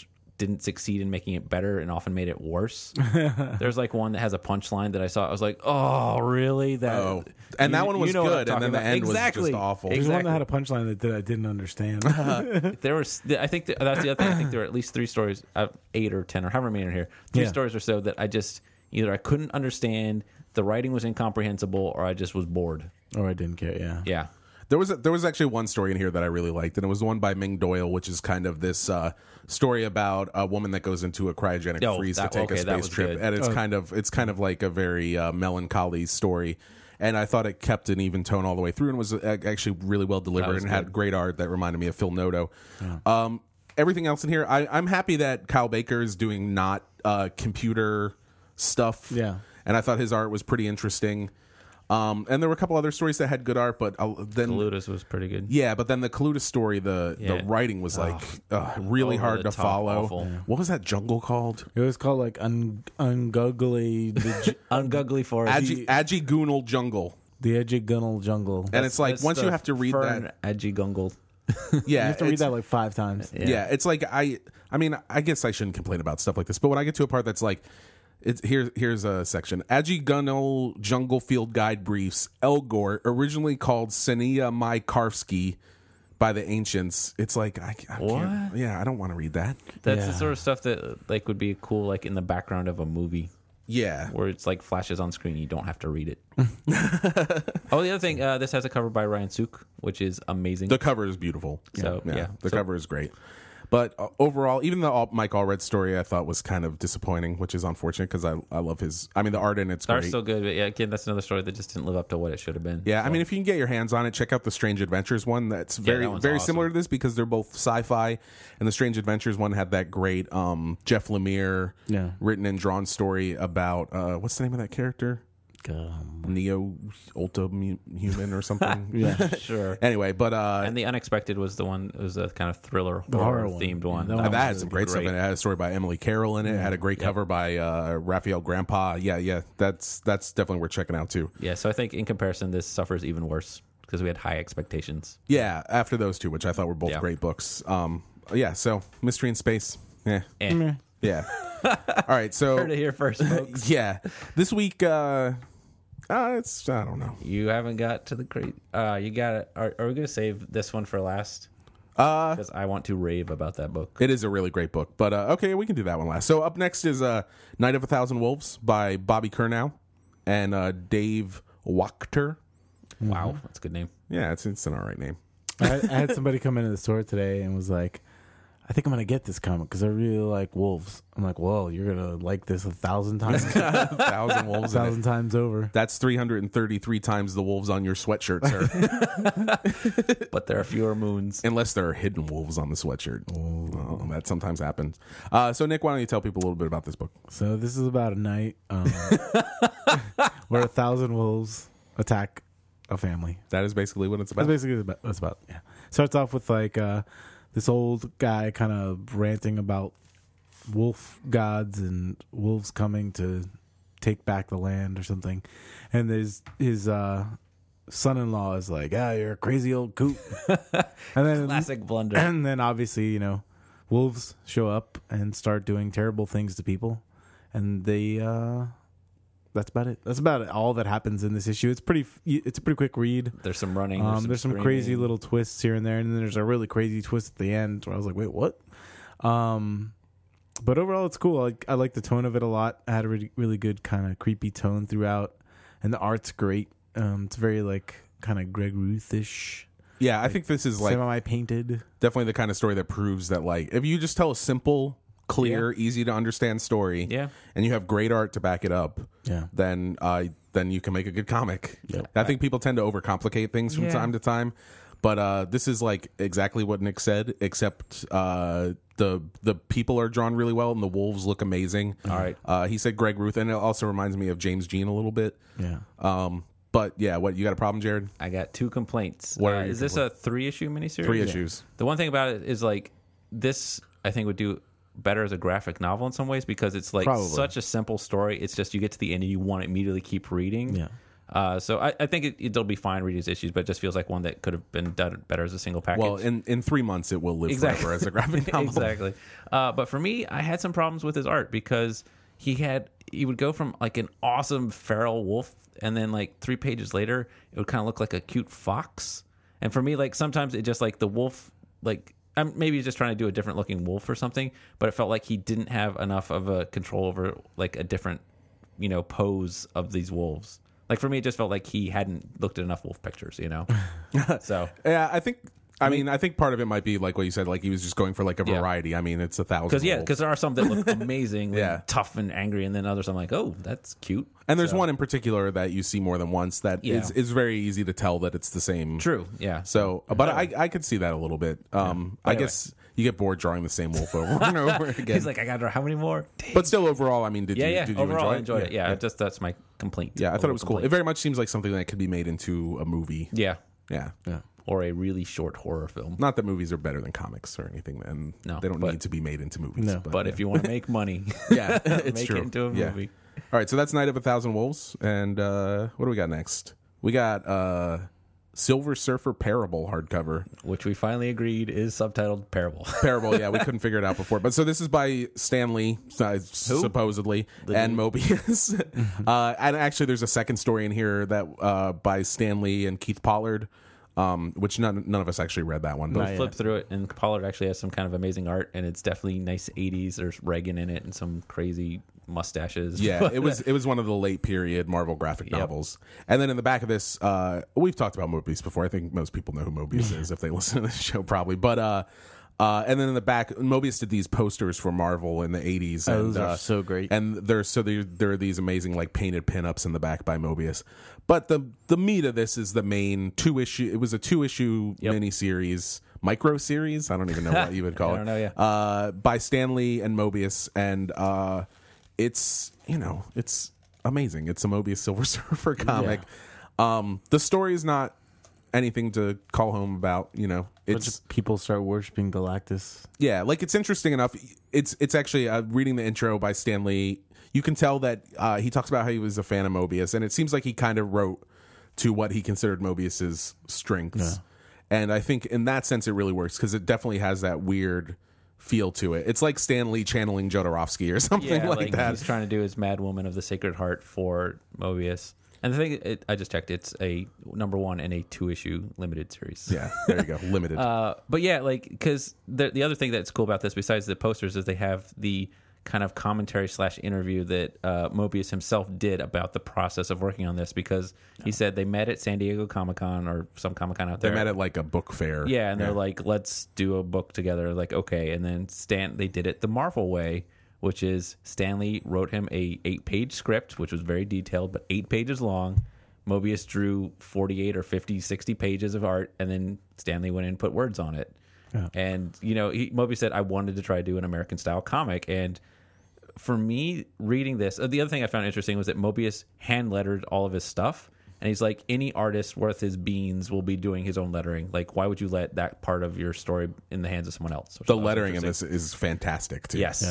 didn't succeed in making it better and often made it worse. There's like one that has a punchline that I saw. I was like, oh, really? That Oh. And that you- one was you know what I'm good, and then talking the about. end was Exactly. just awful. There's one that had Exactly. a punchline that did- I didn't understand. There was, I think that, that's the other thing. I think there were at least three stories, uh, eight or ten, or however many are here. Three Yeah. stories or so that I just either I couldn't understand, the writing was incomprehensible, or I just was bored. Or I didn't care. Yeah. Yeah. There was a, there was actually one story in here that I really liked, and it was the one by Ming Doyle, which is kind of this uh, story about a woman that goes into a cryogenic Oh, freeze that- to take okay, a that space was trip, good. and it's kind of it's kind of like a very uh, melancholy story. And I thought it kept an even tone all the way through, and was uh, actually really well delivered, was and had good. great art that reminded me of Phil Noto. Um, everything else in here, I, I'm happy that Kyle Baker is doing not uh, computer stuff. Yeah. And I thought his art was pretty interesting. Um, and there were a couple other stories that had good art, but uh, then Ludus was pretty good. yeah, but then the Kaluta story, the Yeah. the writing was like uh, really Over hard the to top, follow. awful. Yeah. What was that jungle called? It was called like un- Unguggly, the, j- Unguggly Forest. Agi Ajigunal Jungle. the Edgegunnel Jungle. And it's like That's once you the have to read Fern that, Ajigungle. yeah, You have to read it's- that like five times. yeah. it's like I I mean I guess I shouldn't complain about stuff like this, but when I get to a part that's like it's here here's a section. Ajigunal Jungle Field Guide Briefs, Elgort, originally called Senia Mykarski by the ancients. It's like I, I What? can't yeah, I don't want to read that. That's Yeah. the sort of stuff that like would be cool, like in the background of a movie, Yeah. where it's like flashes on screen. You don't have to read it. Oh, the other thing, uh, this has a cover by Ryan Sook, which is amazing. The cover is beautiful. So, yeah. the So- cover is great. But uh, overall, even the Al- Mike Allred story, I thought was kind of disappointing, which is unfortunate because I I love his. I mean, the art in it's They're great. still good, but yeah, again, that's another story that just didn't live up to what it should have been. Yeah, I So- mean, if you can get your hands on it, check out the Strange Adventures one. That's very that one's very awesome. similar to this because they're both sci-fi, and the Strange Adventures one had that great um, Jeff Lemire Yeah. written and drawn story about uh, what's the name of that character? Um, Neo Ultra Mu- Human or something. yeah. sure. Anyway, but uh, And the Unexpected was the one. It was a kind of thriller, The horror horror one. themed Yeah, one. that Uh, one that was had some great, stuff great. in it. It had a story by Emily Carroll in it. It had a great Yep. cover by uh, Raphael Grandpa. Yeah, yeah, that's that's definitely worth checking out too. Yeah, so I think in comparison, this suffers even worse because we had high expectations. Yeah, after those two, which I thought were both Yeah. great books. Um, yeah, so Mystery in Space. Yeah, Eh. yeah. All right, so Heard it here first, folks. yeah, this week. Uh, uh, it's I don't know. You haven't got to the great. Uh, you got it. Are, are we going to save this one for last? Uh, Because I want to rave about that book. it is a really great book, but uh, okay, we can do that one last. So up next is uh, Night of a Thousand Wolves by Bobby Curnow and uh, Dave Wachter. Wow, that's a good name. Yeah, it's it's an all right name. I, had, I had somebody come into the store today and was like, I think I'm going to get this comic because I really like wolves. I'm like, well, you're going to like this a thousand times, a Thousand Wolves. in it. thousand times over. That's three hundred thirty-three times the wolves on your sweatshirt, sir. But there are fewer moons. Unless there are hidden wolves on the sweatshirt. Oh, that sometimes happens. Uh, so, Nick, why don't you tell people a little bit about this book? So this is about a night um, where a thousand wolves attack a family. That is basically what it's That's about. basically what it's about. Yeah. Starts off with like uh, this old guy kind of ranting about wolf gods and wolves coming to take back the land or something. And there's his uh, son-in-law is like, "Ah, you're a crazy old coot." and then Classic blunder. and then obviously, you know, wolves show up and start doing terrible things to people. And they uh that's about it. That's about it. All that happens in this issue. It's pretty it's a pretty quick read. There's some running. Um, there's some crazy screaming. little twists here and there, and then there's a really crazy twist at the end where I was like, "Wait, what?" Um, but overall, it's cool. I, I like the tone of it a lot. I had a really, really good kind of creepy tone throughout, and the art's great. Um, it's very like kind of Greg Ruth-ish, Yeah, I think this is like semi painted. definitely the kind of story that proves that, like, if you just tell a simple, clear, easy to understand story, Yeah. and you have great art to back it up, Yeah, then uh, then you can make a good comic. Yep. I think people tend to overcomplicate things from Yeah. time to time, but uh, this is like exactly what Nick said, except uh, the the people are drawn really well and the wolves look amazing. All right. Uh, he said Greg Ruth, and it also reminds me of James Jean a little bit. yeah. Um, but yeah, what you got a problem, Jared? I got two complaints. What are Uh, your is this a three issue miniseries? Three Yeah. issues. The one thing about it is like this, I think would do better as a graphic novel in some ways because it's like Probably. such a simple story. It's just you get to the end and you want to immediately keep reading. Yeah. Uh, so I, I think it, it'll be fine reading these issues, but it just feels like one that could have been done better as a single package. Well, in, in three months, it will live Exactly. forever as a graphic novel. Exactly. Uh, but for me, I had some problems with his art because he had he would go from like an awesome feral wolf, and then like three pages later, it would kind of look like a cute fox. And for me, like sometimes it just like the wolf, like um, maybe he's just trying to do a different looking wolf or something, but it felt like he didn't have enough of a control over like a different, you know, pose of these wolves. Like for me, it just felt like he hadn't looked at enough wolf pictures, you know. So Yeah, I think. I mean, I think part of it might be like what you said, like he was just going for like a Yeah. variety. I mean, it's a thousand. because yeah, wolves. because there are some that look amazing, Yeah. tough and angry, and then others I'm like, oh, that's cute. And there's So- one in particular that you see more than once that Yeah. is is very easy to tell that it's the same. True. Yeah. So, but I I could see that a little bit. Um, I Anyway. guess you get bored drawing the same wolf over and over again. He's like, I got to draw how many more? Dang. But still, overall, I mean, did Yeah, you yeah. did you Overall, enjoy I enjoyed it. Yeah, yeah. just that's my complaint. Yeah, I thought it was cool. It Complaint. very much seems like something that could be made into a movie. Yeah, Yeah. Yeah. or a really short horror film. Not that movies are better than comics or anything, and No, they don't but- need to be made into movies. No. But yeah. if you want to make money, yeah, it's make true. it into a Yeah. movie. All right, so that's Night of a Thousand Wolves, and uh, what do we got next? We got uh, Silver Surfer Parable hardcover. Which we finally agreed is subtitled Parable. Parable, yeah, we couldn't figure it out before. But so this is by Stan Lee, uh, supposedly, and Mobius. uh, and actually, there's a second story in here that uh, by Stan Lee and Keith Pollard, um, which none none of us actually read that one. But Not yet. Flip through it, and Pollard actually has some kind of amazing art, and it's definitely nice eighties. There's Reagan in it and some crazy mustaches. yeah, it was it was one of the late period Marvel graphic Yep. novels. And then in the back of this, uh, we've talked about Mobius before. I think most people know who Mobius is if they listen to this show, probably. But uh, uh, and then in the back, Mobius did these posters for Marvel in the eighties. Oh, and, those are uh, so great. And there's so there, there are these amazing like painted pinups in the back by Mobius. But the the meat of this is the main two issue. It was a two issue Yep. mini series. Micro series, I don't even know what you would call I it. don't know, yeah. Uh, by Stan Lee and Mobius, and uh, it's you know it's amazing. It's a Mobius Silver Surfer comic. Um, the story is not anything to call home about. You know, Bunch it's of people start worshiping Galactus. yeah, like it's interesting enough. It's it's actually uh, reading the intro by Stan Lee. You can tell that uh, he talks about how he was a fan of Mobius, and it seems like he kind of wrote to what he considered Mobius's strengths. And I think in that sense, it really works because it definitely has that weird feel to it. It's like Stan Lee channeling Jodorowsky or something yeah, like, like that. he's trying to do his Mad Woman of the Sacred Heart for Mobius. And the thing, it, I just checked, it's a number one in a two issue limited series. Yeah, there you go. Limited. Uh, but yeah, like, because the, the other thing that's cool about this, besides the posters, is they have the kind of commentary slash interview that uh, Mobius himself did about the process of working on this, because he said they met at San Diego Comic-Con or some Comic-Con out they there. met at like a book fair. Yeah, and they're like, let's do a book together. Like, okay. And then Stan, they did it the Marvel way, which is Stanley wrote him a eight page script, which was very detailed, but eight pages long. Mobius drew forty-eight or fifty, sixty pages of art, and then Stanley went in and put words on it. Yeah. And, you know, he, Mobius said, I wanted to try to do an American style comic. And for me, reading this, uh, the other thing I found interesting was that Mobius hand lettered all of his stuff. And he's like, any artist worth his beans will be doing his own lettering. Like, why would you let that part of your story in the hands of someone else? Which I the thought was lettering in interesting. this is fantastic too. Yes.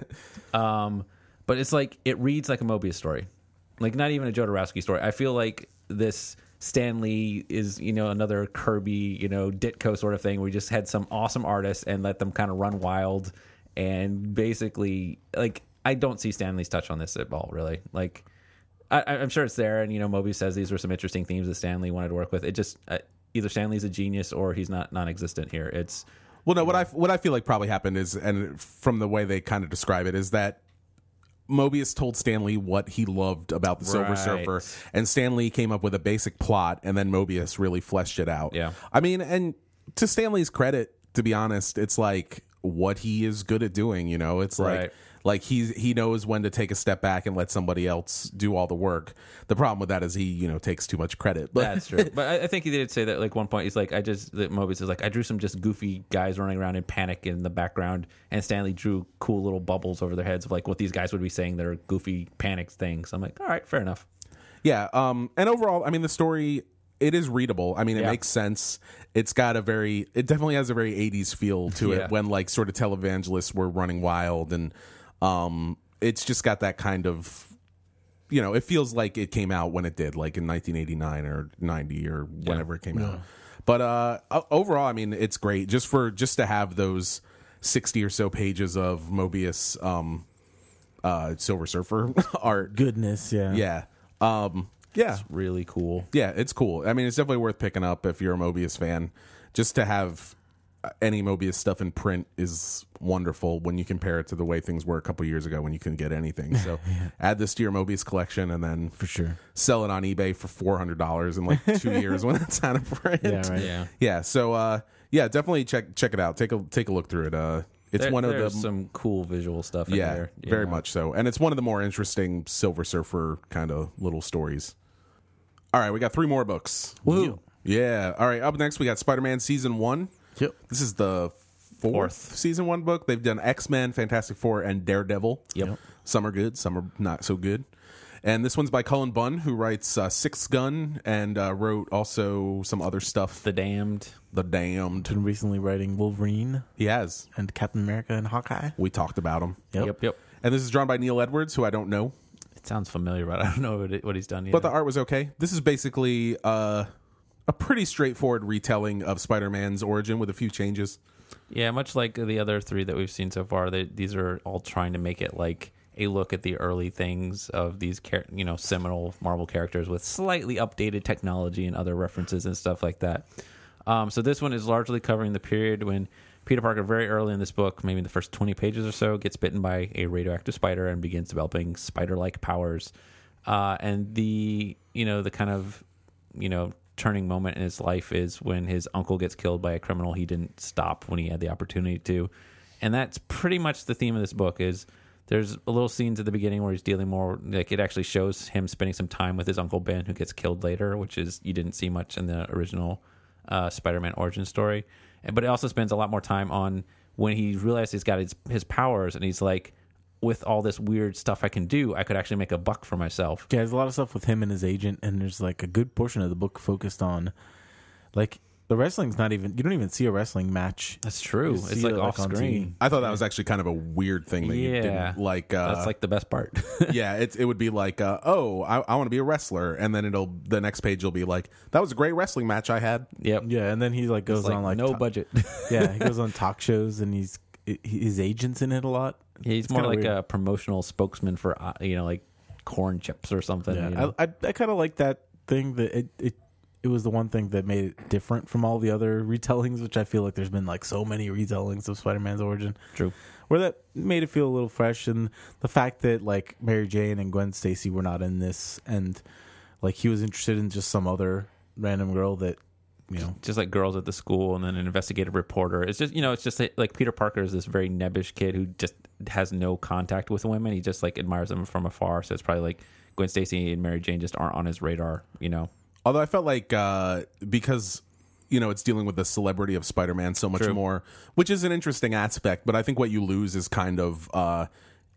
um, but it's like, it reads like a Mobius story. Like, not even a Jodorowsky story. I feel like this Stan Lee is, you know, another Kirby, you know, Ditko sort of thing. We just had some awesome artists and let them kind of run wild. And basically, like, I don't see Stan Lee's touch on this at all, really. Like, I, I'm sure it's there. And, you know, Mobius says these were some interesting themes that Stan Lee wanted to work with. It just, uh, either Stan Lee's a genius or he's not non-existent here. It's, Well, no, what I what I feel like probably happened is, and from the way they kind of describe it, is that Mobius told Stan Lee what he loved about the Silver Right. Surfer, and Stan Lee came up with a basic plot, and then Mobius really fleshed it out. Yeah. I mean, and to Stan Lee's credit, to be honest, it's like what he is good at doing. You know, it's like Right. like he he knows when to take a step back and let somebody else do all the work. The problem with that is he you know takes too much credit. But That's true. But I, I think he did say that, like, one point, he's like, I just, that Mobius is like, I drew some just goofy guys running around in panic in the background, and Stanley drew cool little bubbles over their heads of, like, what these guys would be saying, their goofy panic things. I'm like, all right, fair enough. Yeah, um, and overall, I mean, the story, it is readable. I mean, it Yeah. makes sense. It's got a very, it definitely has a very eighties feel to Yeah. it when, like, sort of televangelists were running wild, and um, it's just got that kind of you know, it feels like it came out when it did, like in nineteen eighty-nine or ninety or whenever Yeah. it came out. But uh, o- overall, I mean, it's great just for just to have those sixty or so pages of Mobius um, uh, Silver Surfer art. Goodness, yeah. Yeah. Um, yeah. Really cool. Yeah, it's cool. I mean, it's definitely worth picking up if you're a Mobius fan. Just to have any Mobius stuff in print is wonderful when you compare it to the way things were a couple years ago when you couldn't get anything. So add this to your Mobius collection and then For sure. sell it on eBay for four hundred dollars in like two years when it's out of print. Yeah, right. Yeah. Yeah, so uh, yeah, definitely check check it out. Take a take a look through it. Uh, it's There- one of the there's some cool visual stuff in yeah, there. you very know. much so, and it's one of the more interesting Silver Surfer kind of little stories. All right, we got three more books. Woo. Yeah. All right, up next we got Spider-Man season one. Yep. This is the fourth, Fourth. season one book. They've done X-Men, Fantastic Four, and Daredevil. Yep. Some are good, some are not so good. And this one's by Cullen Bunn, who writes uh, Six Gun and uh, wrote also some other stuff. The Damned. The Damned. Been recently writing Wolverine He has. and Captain America and Hawkeye. We talked about him. Yep. Yep. Yep. And this is drawn by Neil Edwards, who I don't know. It sounds familiar, but I don't know what, it, what he's done yet. But the art was okay. This is basically uh, a pretty straightforward retelling of Spider-Man's origin with a few changes. Yeah, much like the other three that we've seen so far, they, these are all trying to make it like a look at the early things of these, char- you know, seminal Marvel characters with slightly updated technology and other references and stuff like that. Um, so this one is largely covering the period when Peter Parker, very early in this book, maybe the first twenty pages or so, gets bitten by a radioactive spider and begins developing spider-like powers. Uh, and the, you know, the kind of, you know, turning moment in his life is when his uncle gets killed by a criminal he didn't stop when he had the opportunity to. And that's pretty much the theme of this book. Is there's a little scenes at the beginning where he's dealing more, like it actually shows him spending some time with his Uncle Ben, who gets killed later, which is you didn't see much in the original uh, Spider-Man origin story. And, but it also spends a lot more time on when he realizes he's got his, his powers and he's like, with all this weird stuff I can do, I could actually make a buck for myself. Yeah, there's a lot of stuff with him and his agent, and there's like a good portion of the book focused on, like, the wrestling's not even, you don't even see a wrestling match. That's true. You It's see like it, like, off on T V. screen. I thought that was actually kind of a weird thing that you Yeah. didn't like. Uh, That's like the best part. yeah, it, it would be like, uh, oh, I, I want to be a wrestler. And then it'll the next page will be like, that was a great wrestling match I had. Yep. Yeah, and then he like goes It's like on like no ta- budget. yeah, he goes on talk shows, and he's his agent's in it a lot. He's It's more kinda like weird. a promotional spokesman for uh, you know, like corn chips or something. Yeah, you know? I I, I kind of like that thing that it, it it was the one thing that made it different from all the other retellings, which I feel like there's been like so many retellings of Spider-Man's origin. True. Where that made it feel a little fresh, and the fact that like Mary Jane and Gwen Stacy were not in this, and like he was interested in just some other random girl that, you know, Just like girls at the school and then an investigative reporter. It's just, you know, it's just like Peter Parker is this very nebbish kid who just has no contact with women. He just like admires them from afar. So it's probably like Gwen Stacy and Mary Jane just aren't on his radar, you know. Although I felt like uh, because, you know, it's dealing with the celebrity of Spider-Man so much True. more, which is an interesting aspect. But I think what you lose is kind of uh,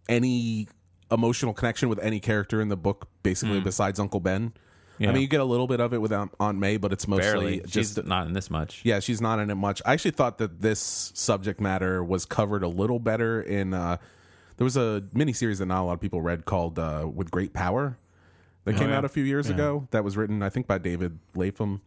any emotional connection with any character in the book, basically, besides Uncle Ben. Yeah. I mean, you get a little bit of it with Aunt, Aunt May, but it's mostly Barely. just She's not in this much. yeah, she's not in it much. I actually thought that this subject matter was covered a little better in. Uh, there was a miniseries that not a lot of people read called uh, "With Great Power" that came yeah. out a few years Yeah. ago. That was written, I think, by David Lapham.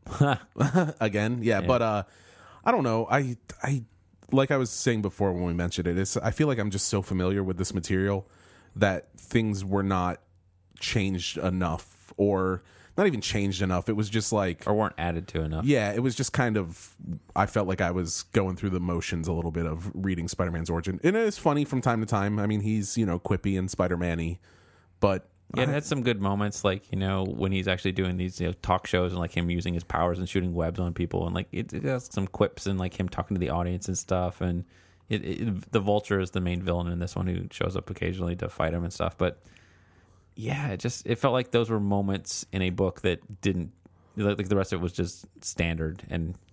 Again, yeah, Yeah. but uh, I don't know. I I like I was saying before when we mentioned it. It's I feel like I'm just so familiar with this material that things were not changed enough, or not even changed enough. It was just like Or weren't added to enough. yeah, it was just kind of. I felt like I was going through the motions a little bit of reading Spider-Man's origin, and it is funny from time to time. I mean, he's you know quippy and Spider-Man-y, but Yeah, it had some good moments, like, you know, when he's actually doing these, you know, talk shows and like him using his powers and shooting webs on people, and like it, it has some quips and like him talking to the audience and stuff. And it, it, the Vulture is the main villain in this one, who shows up occasionally to fight him and stuff. But yeah, it just it felt like those were moments in a book that didn't like the rest of it was just standard, and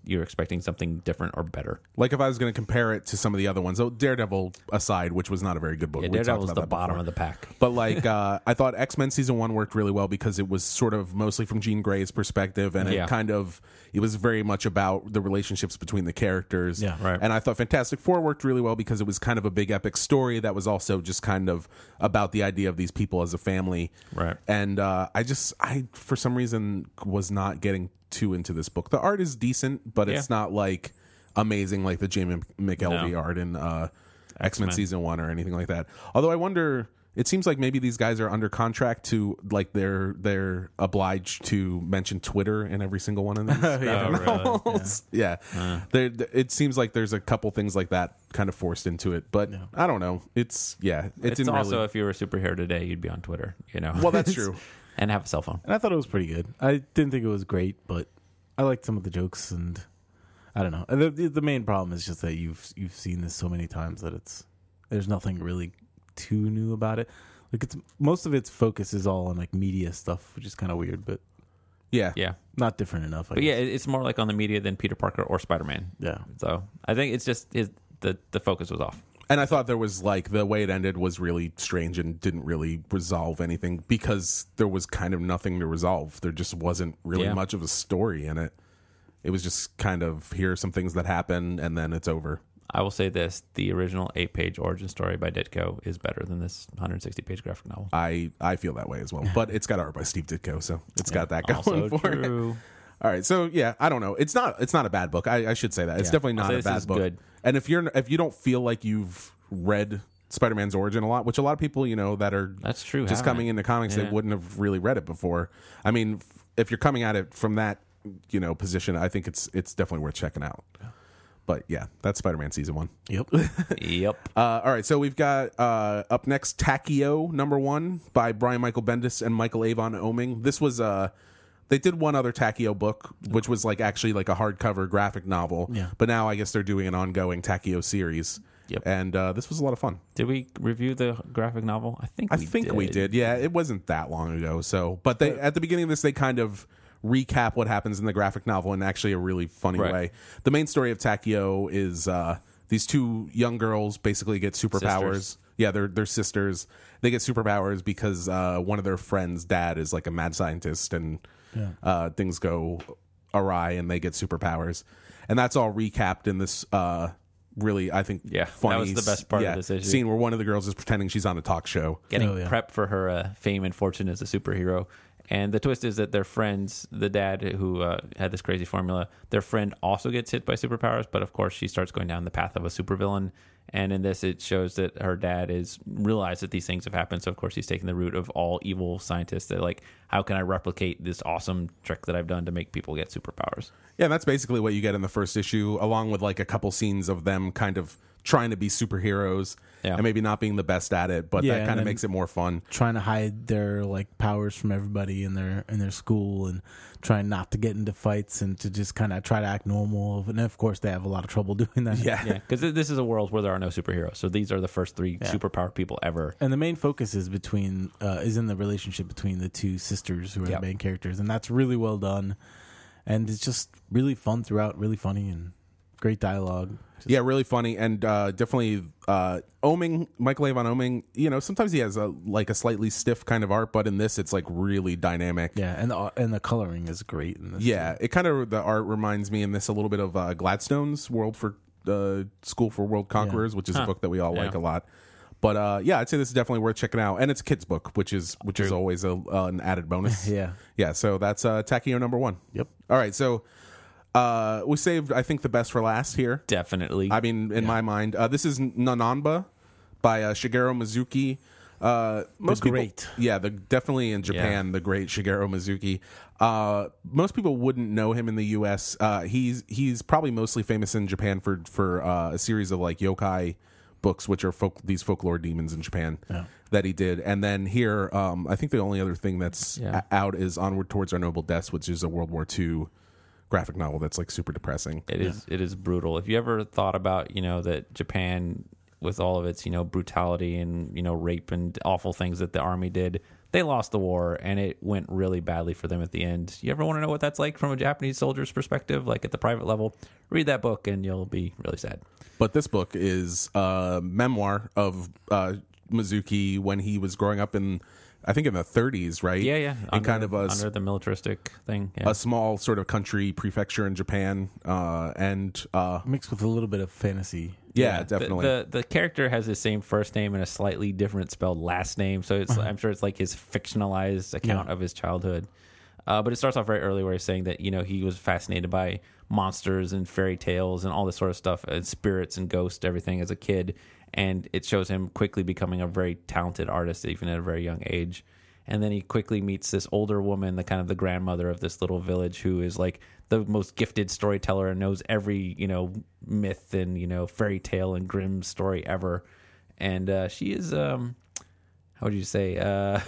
you're expecting something different or better. Like if I was going to compare it to some of the other ones, oh, Daredevil aside, which was not a very good book. Yeah, We talked Daredevil's about the that bottom before. of the pack. But like, uh, I thought X-Men season one worked really well because it was sort of mostly from Jean Grey's perspective, and Yeah. it kind of it was very much about the relationships between the characters. Yeah. Right. And I thought Fantastic Four worked really well because it was kind of a big epic story that was also just kind of about the idea of these people as a family. Right. And uh, I just, I for some reason was not getting too into this book. The art is decent, but it's Yeah. not like amazing like the Jamie McElvey No. art in uh, X-Men X-Men. season one or anything like that. Although I wonder, it seems like maybe these guys are under contract to like they're they're obliged to mention Twitter in every single one of these. Oh, really? novels. Yeah, There- there- it seems like there's a couple things like that kind of forced into it, but I don't know. It's yeah, it It's didn't also really. if you were a superhero today, you'd be on Twitter, you know. Well, that's true. And have a cell phone. And I thought it was pretty good. I didn't think it was great, but I liked some of the jokes, and I don't know. And The, the, the main problem is just that you've you've seen this so many times that it's there's nothing really too new about it. Like it's most of its focus is all on like media stuff, which is kind of weird, but Yeah, Yeah. not different enough. I But yeah, guess. it- it's more like on the media than Peter Parker or Spider-Man. yeah. So I think it's just his, the, the focus was off. And I thought there was like the way it ended was really strange and didn't really resolve anything because there was kind of nothing to resolve. There just wasn't really Yeah. much of a story in it. It was just kind of here are some things that happen and then it's over. I will say this: the original eight-page origin story by Ditko is better than this one hundred sixty-page graphic novel. I, I feel that way as well. But it's got art by Steve Ditko, so it's got that going Also for it. true. All right, so yeah, I don't know. It's not it's not a bad book. I, I should say that. It's Yeah. definitely I'll not say a this bad is book. good. And if you're if you don't feel like you've read Spider-Man's origin a lot, which a lot of people, you know, that are That's true. just haven't coming I? into comics, Yeah. they wouldn't have really read it before. I mean, f- if you're coming at it from that, you know, position, I think it's it's definitely worth checking out. But yeah, that's Spider-Man season one. Yep. Yep. Uh, all right, so we've got uh, up next Takio number one by Brian Michael Bendis and Michael Avon Oeming. This was uh, they did one other Takio book, which was like actually like a hardcover graphic novel. Yeah. But now I guess they're doing an ongoing Takio series. Yep. And uh, this was a lot of fun. Did we review the graphic novel? I think I we think did. we did. Yeah, it wasn't that long ago. So, but they at the beginning of this, they kind of recap what happens in the graphic novel in actually a really funny Right. way. The main story of Takio is uh, these two young girls basically get superpowers. Sisters. Yeah, they're they're sisters. They get superpowers because uh, one of their friends' dad is like a mad scientist, and Yeah. uh, things go awry, and they get superpowers. And that's all recapped in this. Uh, really, I think, Yeah, that funny was the best part of yeah, this issue. scene where one of the girls is pretending she's on a talk show. Getting Oh, yeah. prepped for her uh, fame and fortune as a superhero. And the twist is that their friends, the dad who uh, had this crazy formula, their friend also gets hit by superpowers, but of course she starts going down the path of a supervillain. And in this, it shows that her dad is realized that these things have happened. So of course he's taking the route of all evil scientists. That like, how can I replicate this awesome trick that I've done to make people get superpowers? Yeah, and that's basically what you get in the first issue, along with like a couple scenes of them kind of trying to be superheroes Yeah. and maybe not being the best at it, but Yeah, that and kind of then- makes it more fun. Trying to hide their like powers from everybody in their in their school, and trying not to get into fights and to just kind of try to act normal. And of course, they have a lot of trouble doing that. Yeah. Yeah, because this is a world where there are no superheroes. So these are the first three Yeah. superpower people ever. And the main focus is between uh, is in the relationship between the two sisters who are Yep. the main characters, and that's really well done. And it's just really fun throughout, really funny and great dialogue. Just- Yeah, really funny, and uh, definitely uh, Oeming, Michael Avon Oeming. You know, sometimes he has a like a slightly stiff kind of art, but in this, it's like really dynamic. yeah, and the and the coloring is great in this. Yeah, it kind of the art reminds me in this a little bit of uh, Gladstone's World for uh, School for World Conquerors, which is a Huh. book that we all Yeah. like a lot. But uh, yeah, I'd say this is definitely worth checking out, and it's a kids' book, which is which is True. always a, uh, an added bonus. Yeah. yeah. So that's uh, Takio number one. Yep. All right, so uh, we saved I think the best for last here. Definitely. I mean, in my mind, uh, this is Nananba by uh, Shigeru Mizuki. Uh, most people, great. yeah, the definitely in Japan, the great Shigeru Mizuki. Uh, most people wouldn't know him in the U S. Uh, he's he's probably mostly famous in Japan for for uh, a series of like yokai books, which are folk, these folklore demons in Japan Yeah. that he did. And then here, um, I think the only other thing that's Yeah. a- out is Onward Towards Our Noble Deaths, which is a World War Two graphic novel that's like super depressing. It is it is brutal. If you ever thought about, you know, that Japan with all of its, you know, brutality and, you know, rape and awful things that the army did, they lost the war, and it went really badly for them at the end. You ever want to know what that's like from a Japanese soldier's perspective, like at the private level? Read that book, and you'll be really sad. But this book is a memoir of uh, Mizuki when he was growing up in, I think, in the thirties, right? Yeah, yeah. In Under, kind of a, under the militaristic thing. Yeah. a small sort of country prefecture in Japan, uh, and uh, Mixed with a little bit of fantasy. yeah, The- definitely. The, the the character has the same first name and a slightly different spelled last name, so it's I'm sure it's like his fictionalized account Yeah. of his childhood. Uh, but it starts off very early where he's saying that you know he was fascinated by monsters and fairy tales and all this sort of stuff, and spirits and ghosts, everything as a kid, and it shows him quickly becoming a very talented artist even at a very young age. And then he quickly meets this older woman, the kind of the grandmother of this little village, who is like the most gifted storyteller and knows every, you know, myth and, you know, fairy tale and grim story ever. And uh, she is, um, how would you say, uh,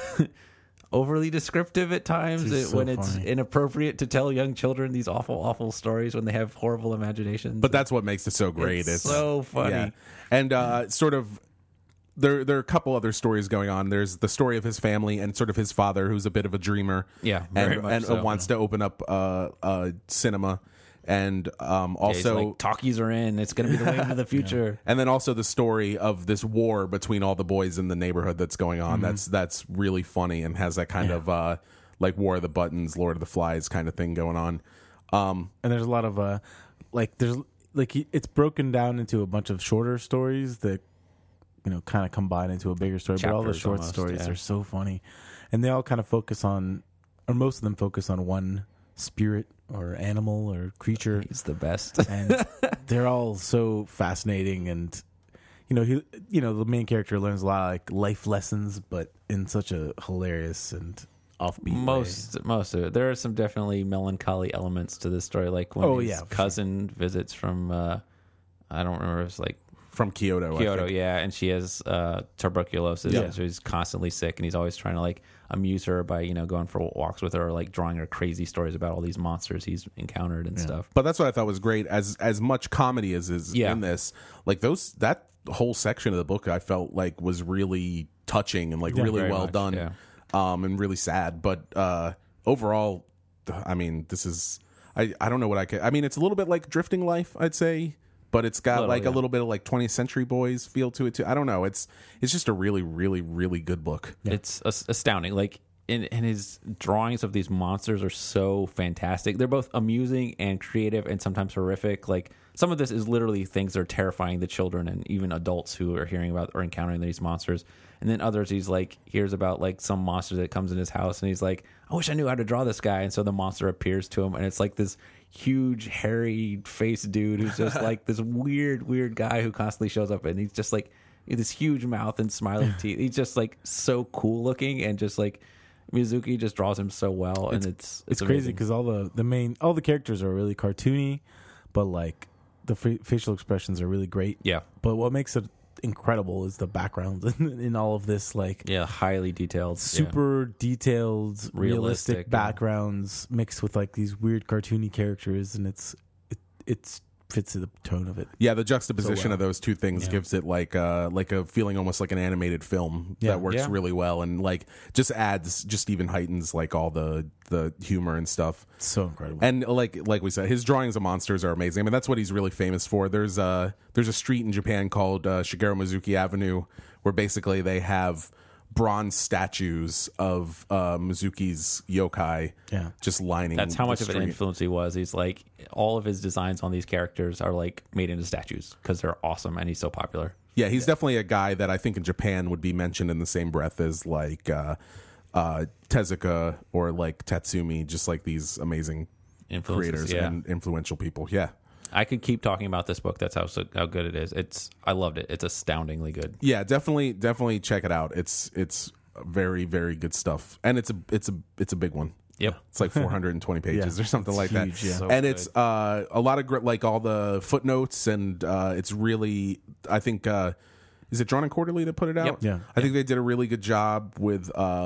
overly descriptive at times She's it- so when it's funny. inappropriate to tell young children these awful, awful stories when they have horrible imaginations. but that's what makes it so great. It's so funny. yeah. And uh, sort of there there are a couple other stories going on. There's the story of his family and sort of his father, who's a bit of a dreamer. Yeah, very and, much and so. wants to open up uh, uh, cinema, and um, Yeah, he's also. like, talkies are in. It's going to be the way into the future. and then also the story of this war between all the boys in the neighborhood that's going Mm-hmm. on. That's that's really funny and has that kind of uh, like War of the Buttons, Lord of the Flies kind of thing going on. Um, And there's a lot of uh like there's like he, it's broken down into a bunch of shorter stories that you know kind of combine into a bigger story. but all the Chapters short almost, stories yeah. are so funny, and they all kind of focus on, or most of them focus on one spirit or animal or creature, He's the best. and they're all so fascinating. And you know he you know the main character learns a lot of like life lessons, but in such a hilarious and offbeat way. most most of it. There are some definitely melancholy elements to this story, like when Oh, his yeah, for cousin visits from uh I don't remember, it was like from Kyoto. I Kyoto, think. yeah, and she has uh tuberculosis, Yeah. and so he's constantly sick, and he's always trying to like amuse her by you know going for walks with her, or like drawing her crazy stories about all these monsters he's encountered and stuff. But that's what I thought was great. As as much comedy as is Yeah. in this, like those that whole section of the book, I felt like was really touching and like Yeah, really very well much, done, yeah. um, and really sad. But uh, overall, I mean, this is I I don't know what I could. I mean, it's a little bit like Drifting Life, I'd say. But it's got Little, like yeah. a little bit of like twentieth Century Boys feel to it too. I don't know. It's it's just a really, really, really good book. It's as- astounding. Like, and, and his drawings of these monsters are so fantastic. They're both amusing and creative, and sometimes horrific. Like, some of this is literally things that are terrifying the children and even adults who are hearing about or encountering these monsters. And then others, he's like hears about like some monster that comes in his house, and he's like, "I wish I knew how to draw this guy." And so the monster appears to him, and it's like this huge hairy faced dude who's just like this weird weird guy who constantly shows up, and he's just like this huge mouth and smiling teeth. He's just like so cool looking, and just like Mizuki just draws him so well, and it's It's crazy amazing. because all the the main all the characters are really cartoony, but like the fa- facial expressions are really great. Yeah, But what makes it incredible is the background in, in all of this, like yeah, highly detailed, yeah. super detailed, realistic, Realistic, yeah. backgrounds mixed with like these weird cartoony characters, and it's it it's fits to the tone of it. Yeah, the juxtaposition So well. of those two things Yeah. gives it like uh like a feeling almost like an animated film Yeah. that works Yeah. really well, and like just adds just even heightens like all the the humor and stuff. It's so incredible. And like like we said, his drawings of monsters are amazing. I mean, that's what he's really famous for. There's a there's a street in Japan called uh, Shigeru Mizuki Avenue, where basically they have bronze statues of uh, Mizuki's yokai, Yeah. just lining. That's how the much of an street. influence he was. He's like all of his designs on these characters are like made into statues because they're awesome, and he's so popular. Yeah, he's definitely a guy that I think in Japan would be mentioned in the same breath as like uh, uh, Tezuka or like Tatsumi, just like these amazing Influences, creators yeah. and influential people. Yeah. I could keep talking about this book. That's how so, how good it is. It's I loved it. It's astoundingly good. Yeah, definitely, definitely check it out. It's it's very very good stuff, and it's a it's a it's a big one. Yep. It's like four hundred twenty pages Yeah, or something it's like huge, that. yeah. So and good. it's uh, a lot of gr- like all the footnotes, and uh, it's really I think uh, is it Drawn and Quarterly that put it out? Yep. Yeah. I think they did a really good job with uh,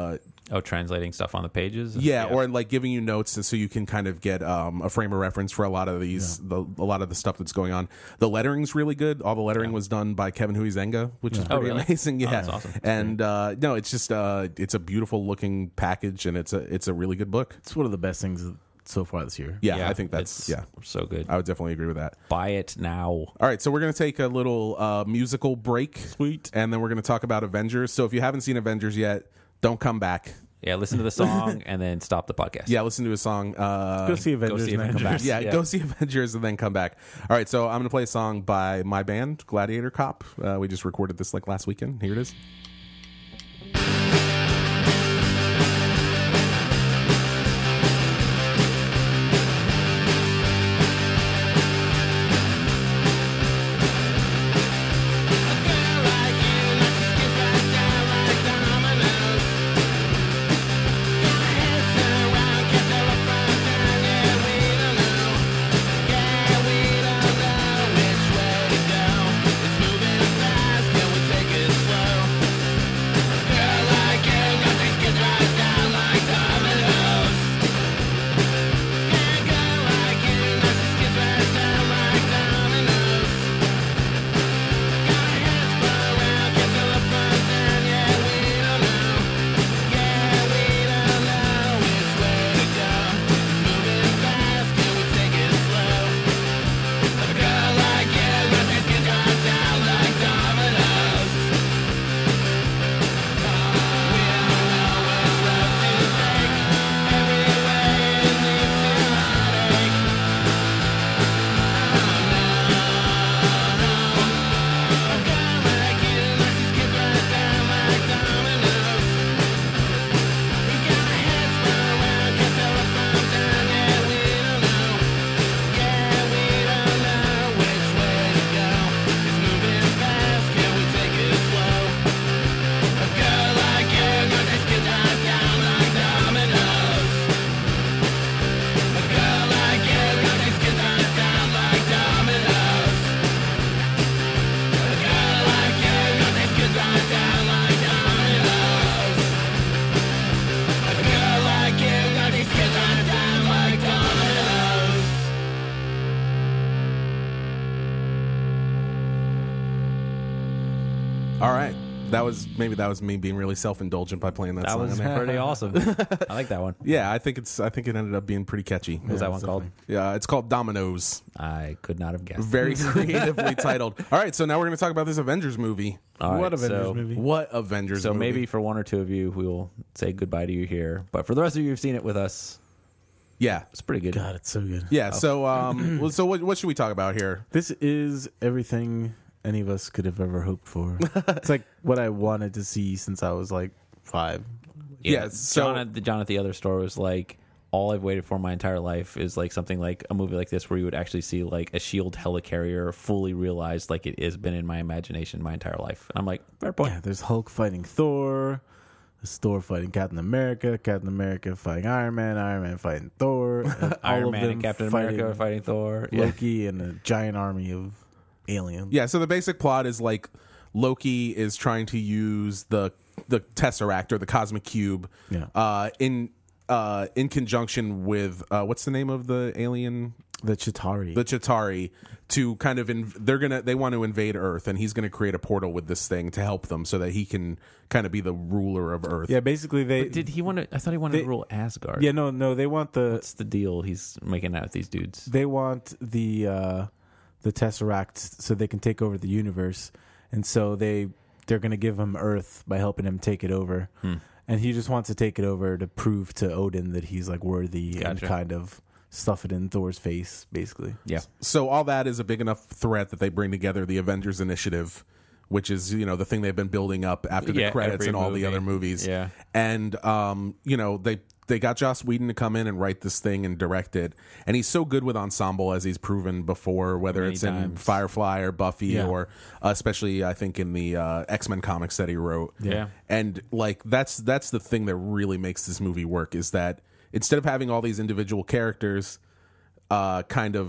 Oh, translating stuff on the pages. Yeah, or like giving you notes so you can kind of get um, a frame of reference for a lot of these, Yeah. the, a lot of the stuff that's going on. The lettering's really good. All the lettering was done by Kevin Huizenga, which is Oh, pretty really? amazing. Yeah, Oh, that's awesome. That's and uh, no, it's just uh, it's a beautiful looking package, and it's a it's a really good book. It's one of the best things so far this year. Yeah, I think that's it's yeah. so good. I would definitely agree with that. Buy it now. All right, so we're going to take a little uh, musical break. Sweet. And then we're going to talk about Avengers. So if you haven't seen Avengers yet, don't come back. Yeah, listen to the song and then stop the podcast. Yeah, listen to a song. Uh, Go see Avengers see and then come back. Avengers. yeah, Yeah. go see Avengers and then come back. All right, so I'm going to play a song by my band, Gladiator Cop. Uh, we just recorded this like last weekend. Here it is. All right. That was maybe that was me being really self-indulgent by playing that, That song. was in there. pretty awesome. I like that one. Yeah, I think it's I think it ended up being pretty catchy. What was that one called? Yeah, it's called Dominoes. I could not have guessed. Very creatively titled. All right, so now we're going to talk about this Avengers movie. All right, What Avengers so, movie? What Avengers So movie? maybe for one or two of you, we will say goodbye to you here. But for the rest of you who've seen it with us, Yeah. it's pretty good. God, it's so good. Yeah, so um well, so what what should we talk about here? This is everything any of us could have ever hoped for. It's like what I wanted to see since I was like five. Yeah, so- John, at the, John at the other store was like, all I've waited for my entire life is like something like a movie like this where you would actually see like a SHIELD helicarrier fully realized like it has been in my imagination my entire life. And I'm like, fair point. Yeah, there's Hulk fighting Thor, there's Thor fighting Captain America, Captain America fighting Iron Man, Iron Man fighting Thor, and all Iron of Man them and Captain fighting America are fighting Thor. Yeah. Loki and a giant army of aliens. Yeah, so the basic plot is like Loki is trying to use the the Tesseract or the Cosmic Cube Yeah. uh in uh in conjunction with uh what's the name of the alien The Chitauri. the Chitauri to kind of inv- they're gonna they want to invade Earth, and he's gonna create a portal with this thing to help them so that he can kind of be the ruler of Earth. yeah, basically they But did he want to? I thought he wanted They- to rule Asgard. Yeah, no, no, they want the What's the deal he's making out with these dudes? they want the uh the Tesseract so they can take over the universe. And so they they're going to give him Earth by helping him take it over. Hmm. And he just wants to take it over to prove to Odin that he's like worthy and Gotcha. kind of stuff it in Thor's face basically. Yeah. So all that is a big enough threat that they bring together the Avengers Initiative, which is, you know, the thing they've been building up after the Yeah, credits every and all the movie. other movies. Yeah. And um, you know, they they got Joss Whedon to come in and write this thing and direct it. And he's so good with ensemble, as he's proven before, whether Many it's in times. Firefly or Buffy Yeah. or uh, especially I think in the uh, X-Men comics that he wrote. Yeah. And like that's that's the thing that really makes this movie work, is that instead of having all these individual characters uh, kind of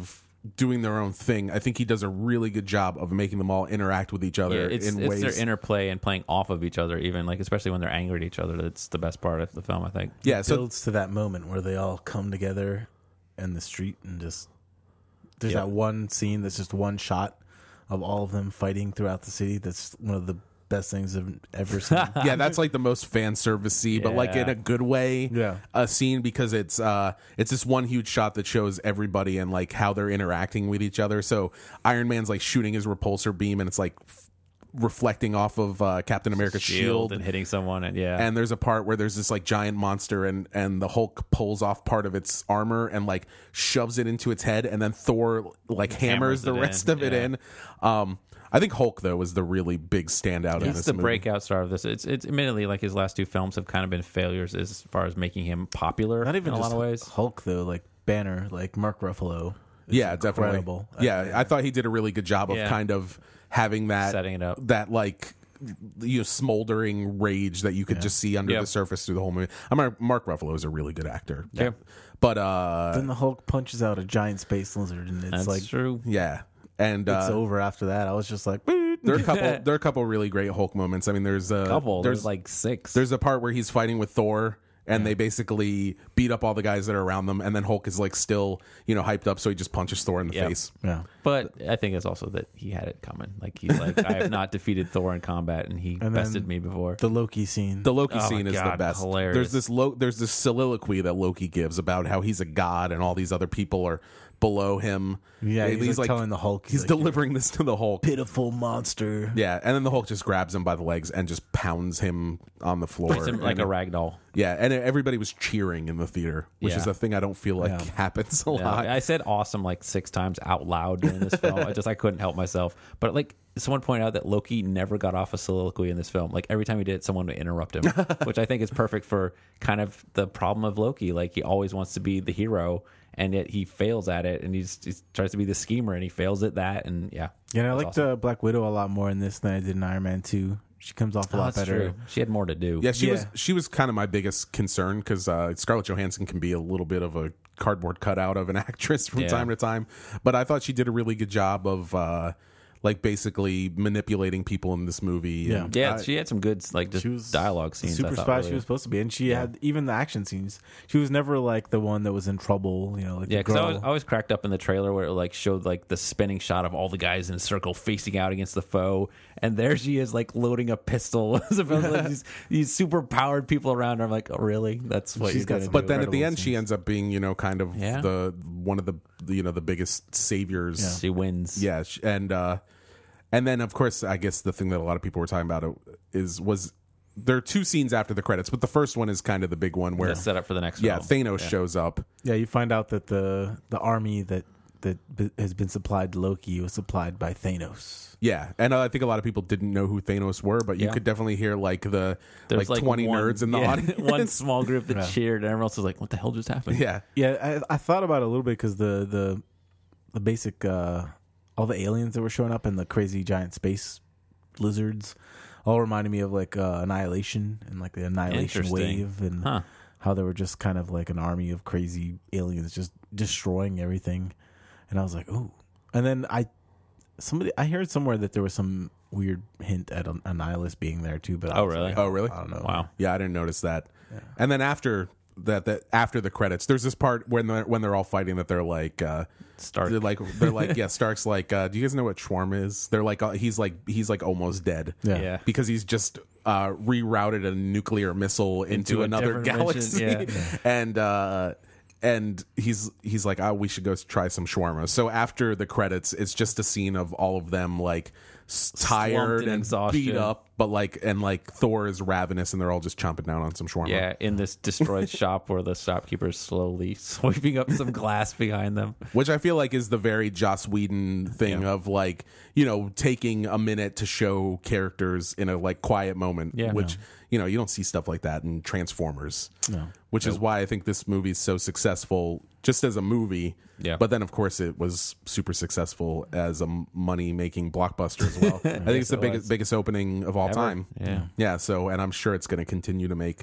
doing their own thing. I think he does a really good job of making them all interact with each other Yeah, it's, in it's ways. their interplay and playing off of each other, even like especially when they're angry at each other. That's the best part of the film, I think. yeah, It so builds to that moment where they all come together in the street and just there's Yeah. that one scene that's just one shot of all of them fighting throughout the city. That's one of the best things I've ever seen. yeah, that's like the most fan servicey, but like in Yeah. a good way. Yeah. A scene because it's uh it's this one huge shot that shows everybody and like how they're interacting with each other. So Iron Man's like shooting his repulsor beam and it's like f- reflecting off of uh, Captain America's shield. and hitting someone, and yeah, And there's a part where there's this like giant monster and and the Hulk pulls off part of its armor and like shoves it into its head, and then Thor like hammers, Hammers the it rest in, of it yeah. in. Um, I think Hulk though was the really big standout in he's this the movie. breakout star of this. It's it's admittedly like his last two films have kind of been failures as far as making him popular. Not even in a just lot of ways. Hulk though, like Banner, like Mark Ruffalo. is Yeah, incredible. definitely. Yeah, I thought he did a really good job of Yeah. kind of having that Setting it up. that like you know smoldering rage that you could just see under Yep. the surface through the whole movie. I mean, Mark Ruffalo is a really good actor. Yeah. But uh, Then the Hulk punches out a giant space lizard, and it's That's like true. yeah, and it's uh, over after that. I was just like, "Boop." there are a couple there are a couple really great Hulk moments. I mean, there's a Couple, there's there's like six. there's a part where he's fighting with Thor. And they basically beat up all the guys that are around them, and then Hulk is like still, you know, hyped up, so he just punches Thor in the Yep. face. yeah. But I think it's also that he had it coming. Like he's like, I have not defeated Thor in combat, and he And bested then me before. The Loki scene. The Loki Oh my scene is the God, best. hilarious. There's this lo- there's this soliloquy that Loki gives about how he's a god and all these other people are below him. yeah, he's, like, telling the Hulk, he's like, delivering this to the Hulk. pitiful monster. Yeah, and then the Hulk just grabs him by the legs and just pounds him on the floor. Puts him like And- a rag doll. Yeah, and everybody was cheering in the theater, which Yeah. is a thing I don't feel like Yeah. happens a Yeah, lot. I said awesome like six times out loud during this film. I just I couldn't help myself. But like someone pointed out that Loki never got off a soliloquy in this film. Like every time he did, someone would interrupt him, which I think is perfect for kind of the problem of Loki. Like he always wants to be the hero, and yet he fails at it, and he's, he tries to be the schemer, and he fails at that. And yeah, Yeah, and I That's liked awesome. uh, Black Widow a lot more in this than I did in Iron Man two. She comes off a Oh, lot that's better. true. She had more to do. Yeah, she was Yeah. she was kind of my biggest concern because uh, Scarlett Johansson can be a little bit of a cardboard cutout of an actress from Yeah. time to time, but I thought she did a really good job of uh, like basically manipulating people in this movie. Yeah. and Yeah, I- she had some good like just She was dialogue scenes. Super I thought, spy really. she was supposed to be, and she had even the action scenes. She was never like the one that was in trouble, you know. Like Yeah, the because I girl. was, I was cracked up in the trailer where it like showed like the spinning shot of all the guys in a circle facing out against the foe, and there she is like loading a pistol. As opposed to like, these, these super powered people around her. I'm like, oh really? That's what She's you're got gonna some- do? But then at the incredible end, she scenes. ends up being, you know, kind of Yeah. the one of the you know the biggest saviors. She wins. Yeah, sh- and uh, and then of course, I guess the thing that a lot of people were talking about is was there are two scenes after the credits, but the first one is kind of the big one where That's set up for the next yeah, film. Thanos shows up. yeah, you find out that the the army that that b- has been supplied to Loki was supplied by Thanos. Yeah, and I think a lot of people didn't know who Thanos were, but you Yeah. could definitely hear like the There's like, twenty one- nerds in the yeah, audience. one small group that Yeah. cheered, and everyone else was like, "What the hell just happened?" Yeah, Yeah, I, I thought about it a little bit because the the the basic uh, all the aliens that were showing up and the crazy giant space lizards all reminded me of like uh, Annihilation and like the Annihilation Interesting. wave and Huh. how they were just kind of like an army of crazy aliens just destroying everything. And I was like, ooh. And then I somebody I heard somewhere that there was some weird hint at a, a nihilist being there too. But I Oh, was really? like, Oh, really? I don't know. Wow. yeah, I didn't notice that. And then after that, that after the credits, there's this part when they're when they're all fighting that they're like. Uh, Stark. They're like they're like yeah. Stark's like, uh, do you guys know what Schwarm is? They're like uh, he's like he's like almost dead. Yeah. Yeah. because he's just uh, rerouted a nuclear missile into, Into a another different galaxy, dimension, yeah. and uh, and he's he's like, oh, we should go try some shawarma. So after the credits, it's just a scene of all of them like s- tired in and exhaustion. beat up, but like and like Thor is ravenous, and they're all just chomping down on some shawarma. Yeah, in this destroyed shop where the shopkeeper's slowly sweeping up some glass behind them. Which I feel like is the very Joss Whedon thing Yeah. of like, you know, taking a minute to show characters in a like quiet moment. Yeah. Which, you know, you don't see stuff like that in Transformers. No. Which is why I think this movie is so successful just as a movie. Yeah. But then of course it was super successful as a money making blockbuster as well. I think it's the it biggest was. biggest opening of all Ever. time. Yeah. Yeah, so and I'm sure it's gonna continue to make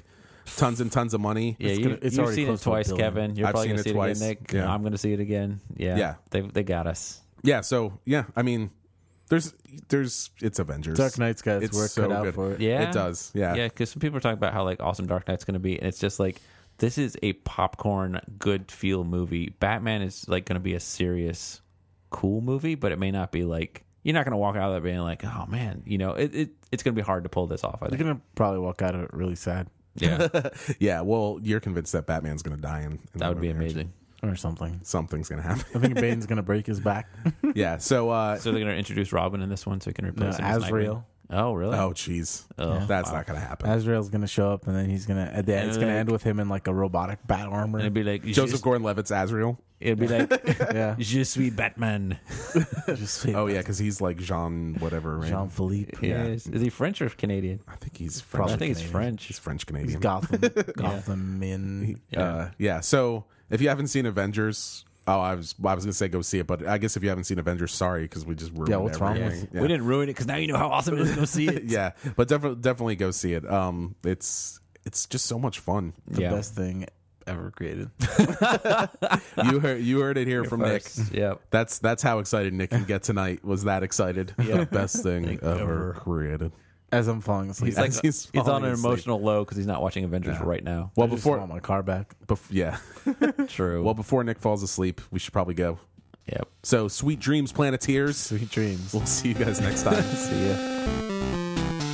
tons and tons of money. Yeah, It's you, gonna- it's you've already seen it close to a twice, billion. Kevin. You're I've probably seen gonna it see twice. it again, Nick. Yeah. I'm going to see it again. Yeah, Yeah. They they got us. Yeah, so yeah, I mean, there's there's it's Avengers. Dark Knight's got its It's work so cut out good. for it. Yeah, It does. Yeah. yeah. Because some people are talking about how like awesome Dark Knight's going to be, and it's just like this is a popcorn, good feel movie. Batman is like going to be a serious, cool movie, but it may not be like you're not going to walk out of there being like, oh man, you know, it, it it's going to be hard to pull this off. I You're think. gonna probably walk out of it really sad Yeah, Yeah, well, you're convinced that Batman's going to die in, in that would be movie, aren't you? amazing. or something. Something's going to happen. I think Bane's gonna break his back. Yeah, so uh So they're going to introduce Robin in this one, so he can No, replace him as Azrael. Nightwing. Oh, really? oh jeez. Oh, Yeah. That's wow. not going to happen. Azrael's gonna show up, and then he's gonna at the end, it's And gonna like- end with him in like a robotic bat armor. And it'd be like Joseph just- Gordon-Levitt's Azrael. It'd be like yeah, Je suis Batman. just Oh yeah, cuz he's like Jean whatever, right? Jean Philippe. Yeah. Yes. Is he French or Canadian? I think he's Probably French. I think it's Canadian. French. He's French He's Canadian. Gotham, Gotham in. Uh, yeah. So if you haven't seen Avengers, oh, I was I was gonna say go see it, but I guess if you haven't seen Avengers, sorry, because we just ruined Yeah, what's wrong everything. with- Yeah. We didn't ruin it because now you know how awesome it is to go see it. yeah, but definitely definitely go see it. Um, it's it's just so much fun. The Yeah. best thing ever created. You heard you heard it here from Nick. First, Yep. That's that's how excited Nick can get tonight. Was that excited? Yeah. The best thing ever, ever. created. As I'm falling asleep, He's like As he's he's, on falling an asleep. emotional low because he's not watching Avengers Yeah. right now. Well, I just before want my car back. bef- yeah, True. well before Nick falls asleep, we should probably go. yep. So sweet dreams, Planeteers. Sweet dreams. We'll see you guys next time. See ya.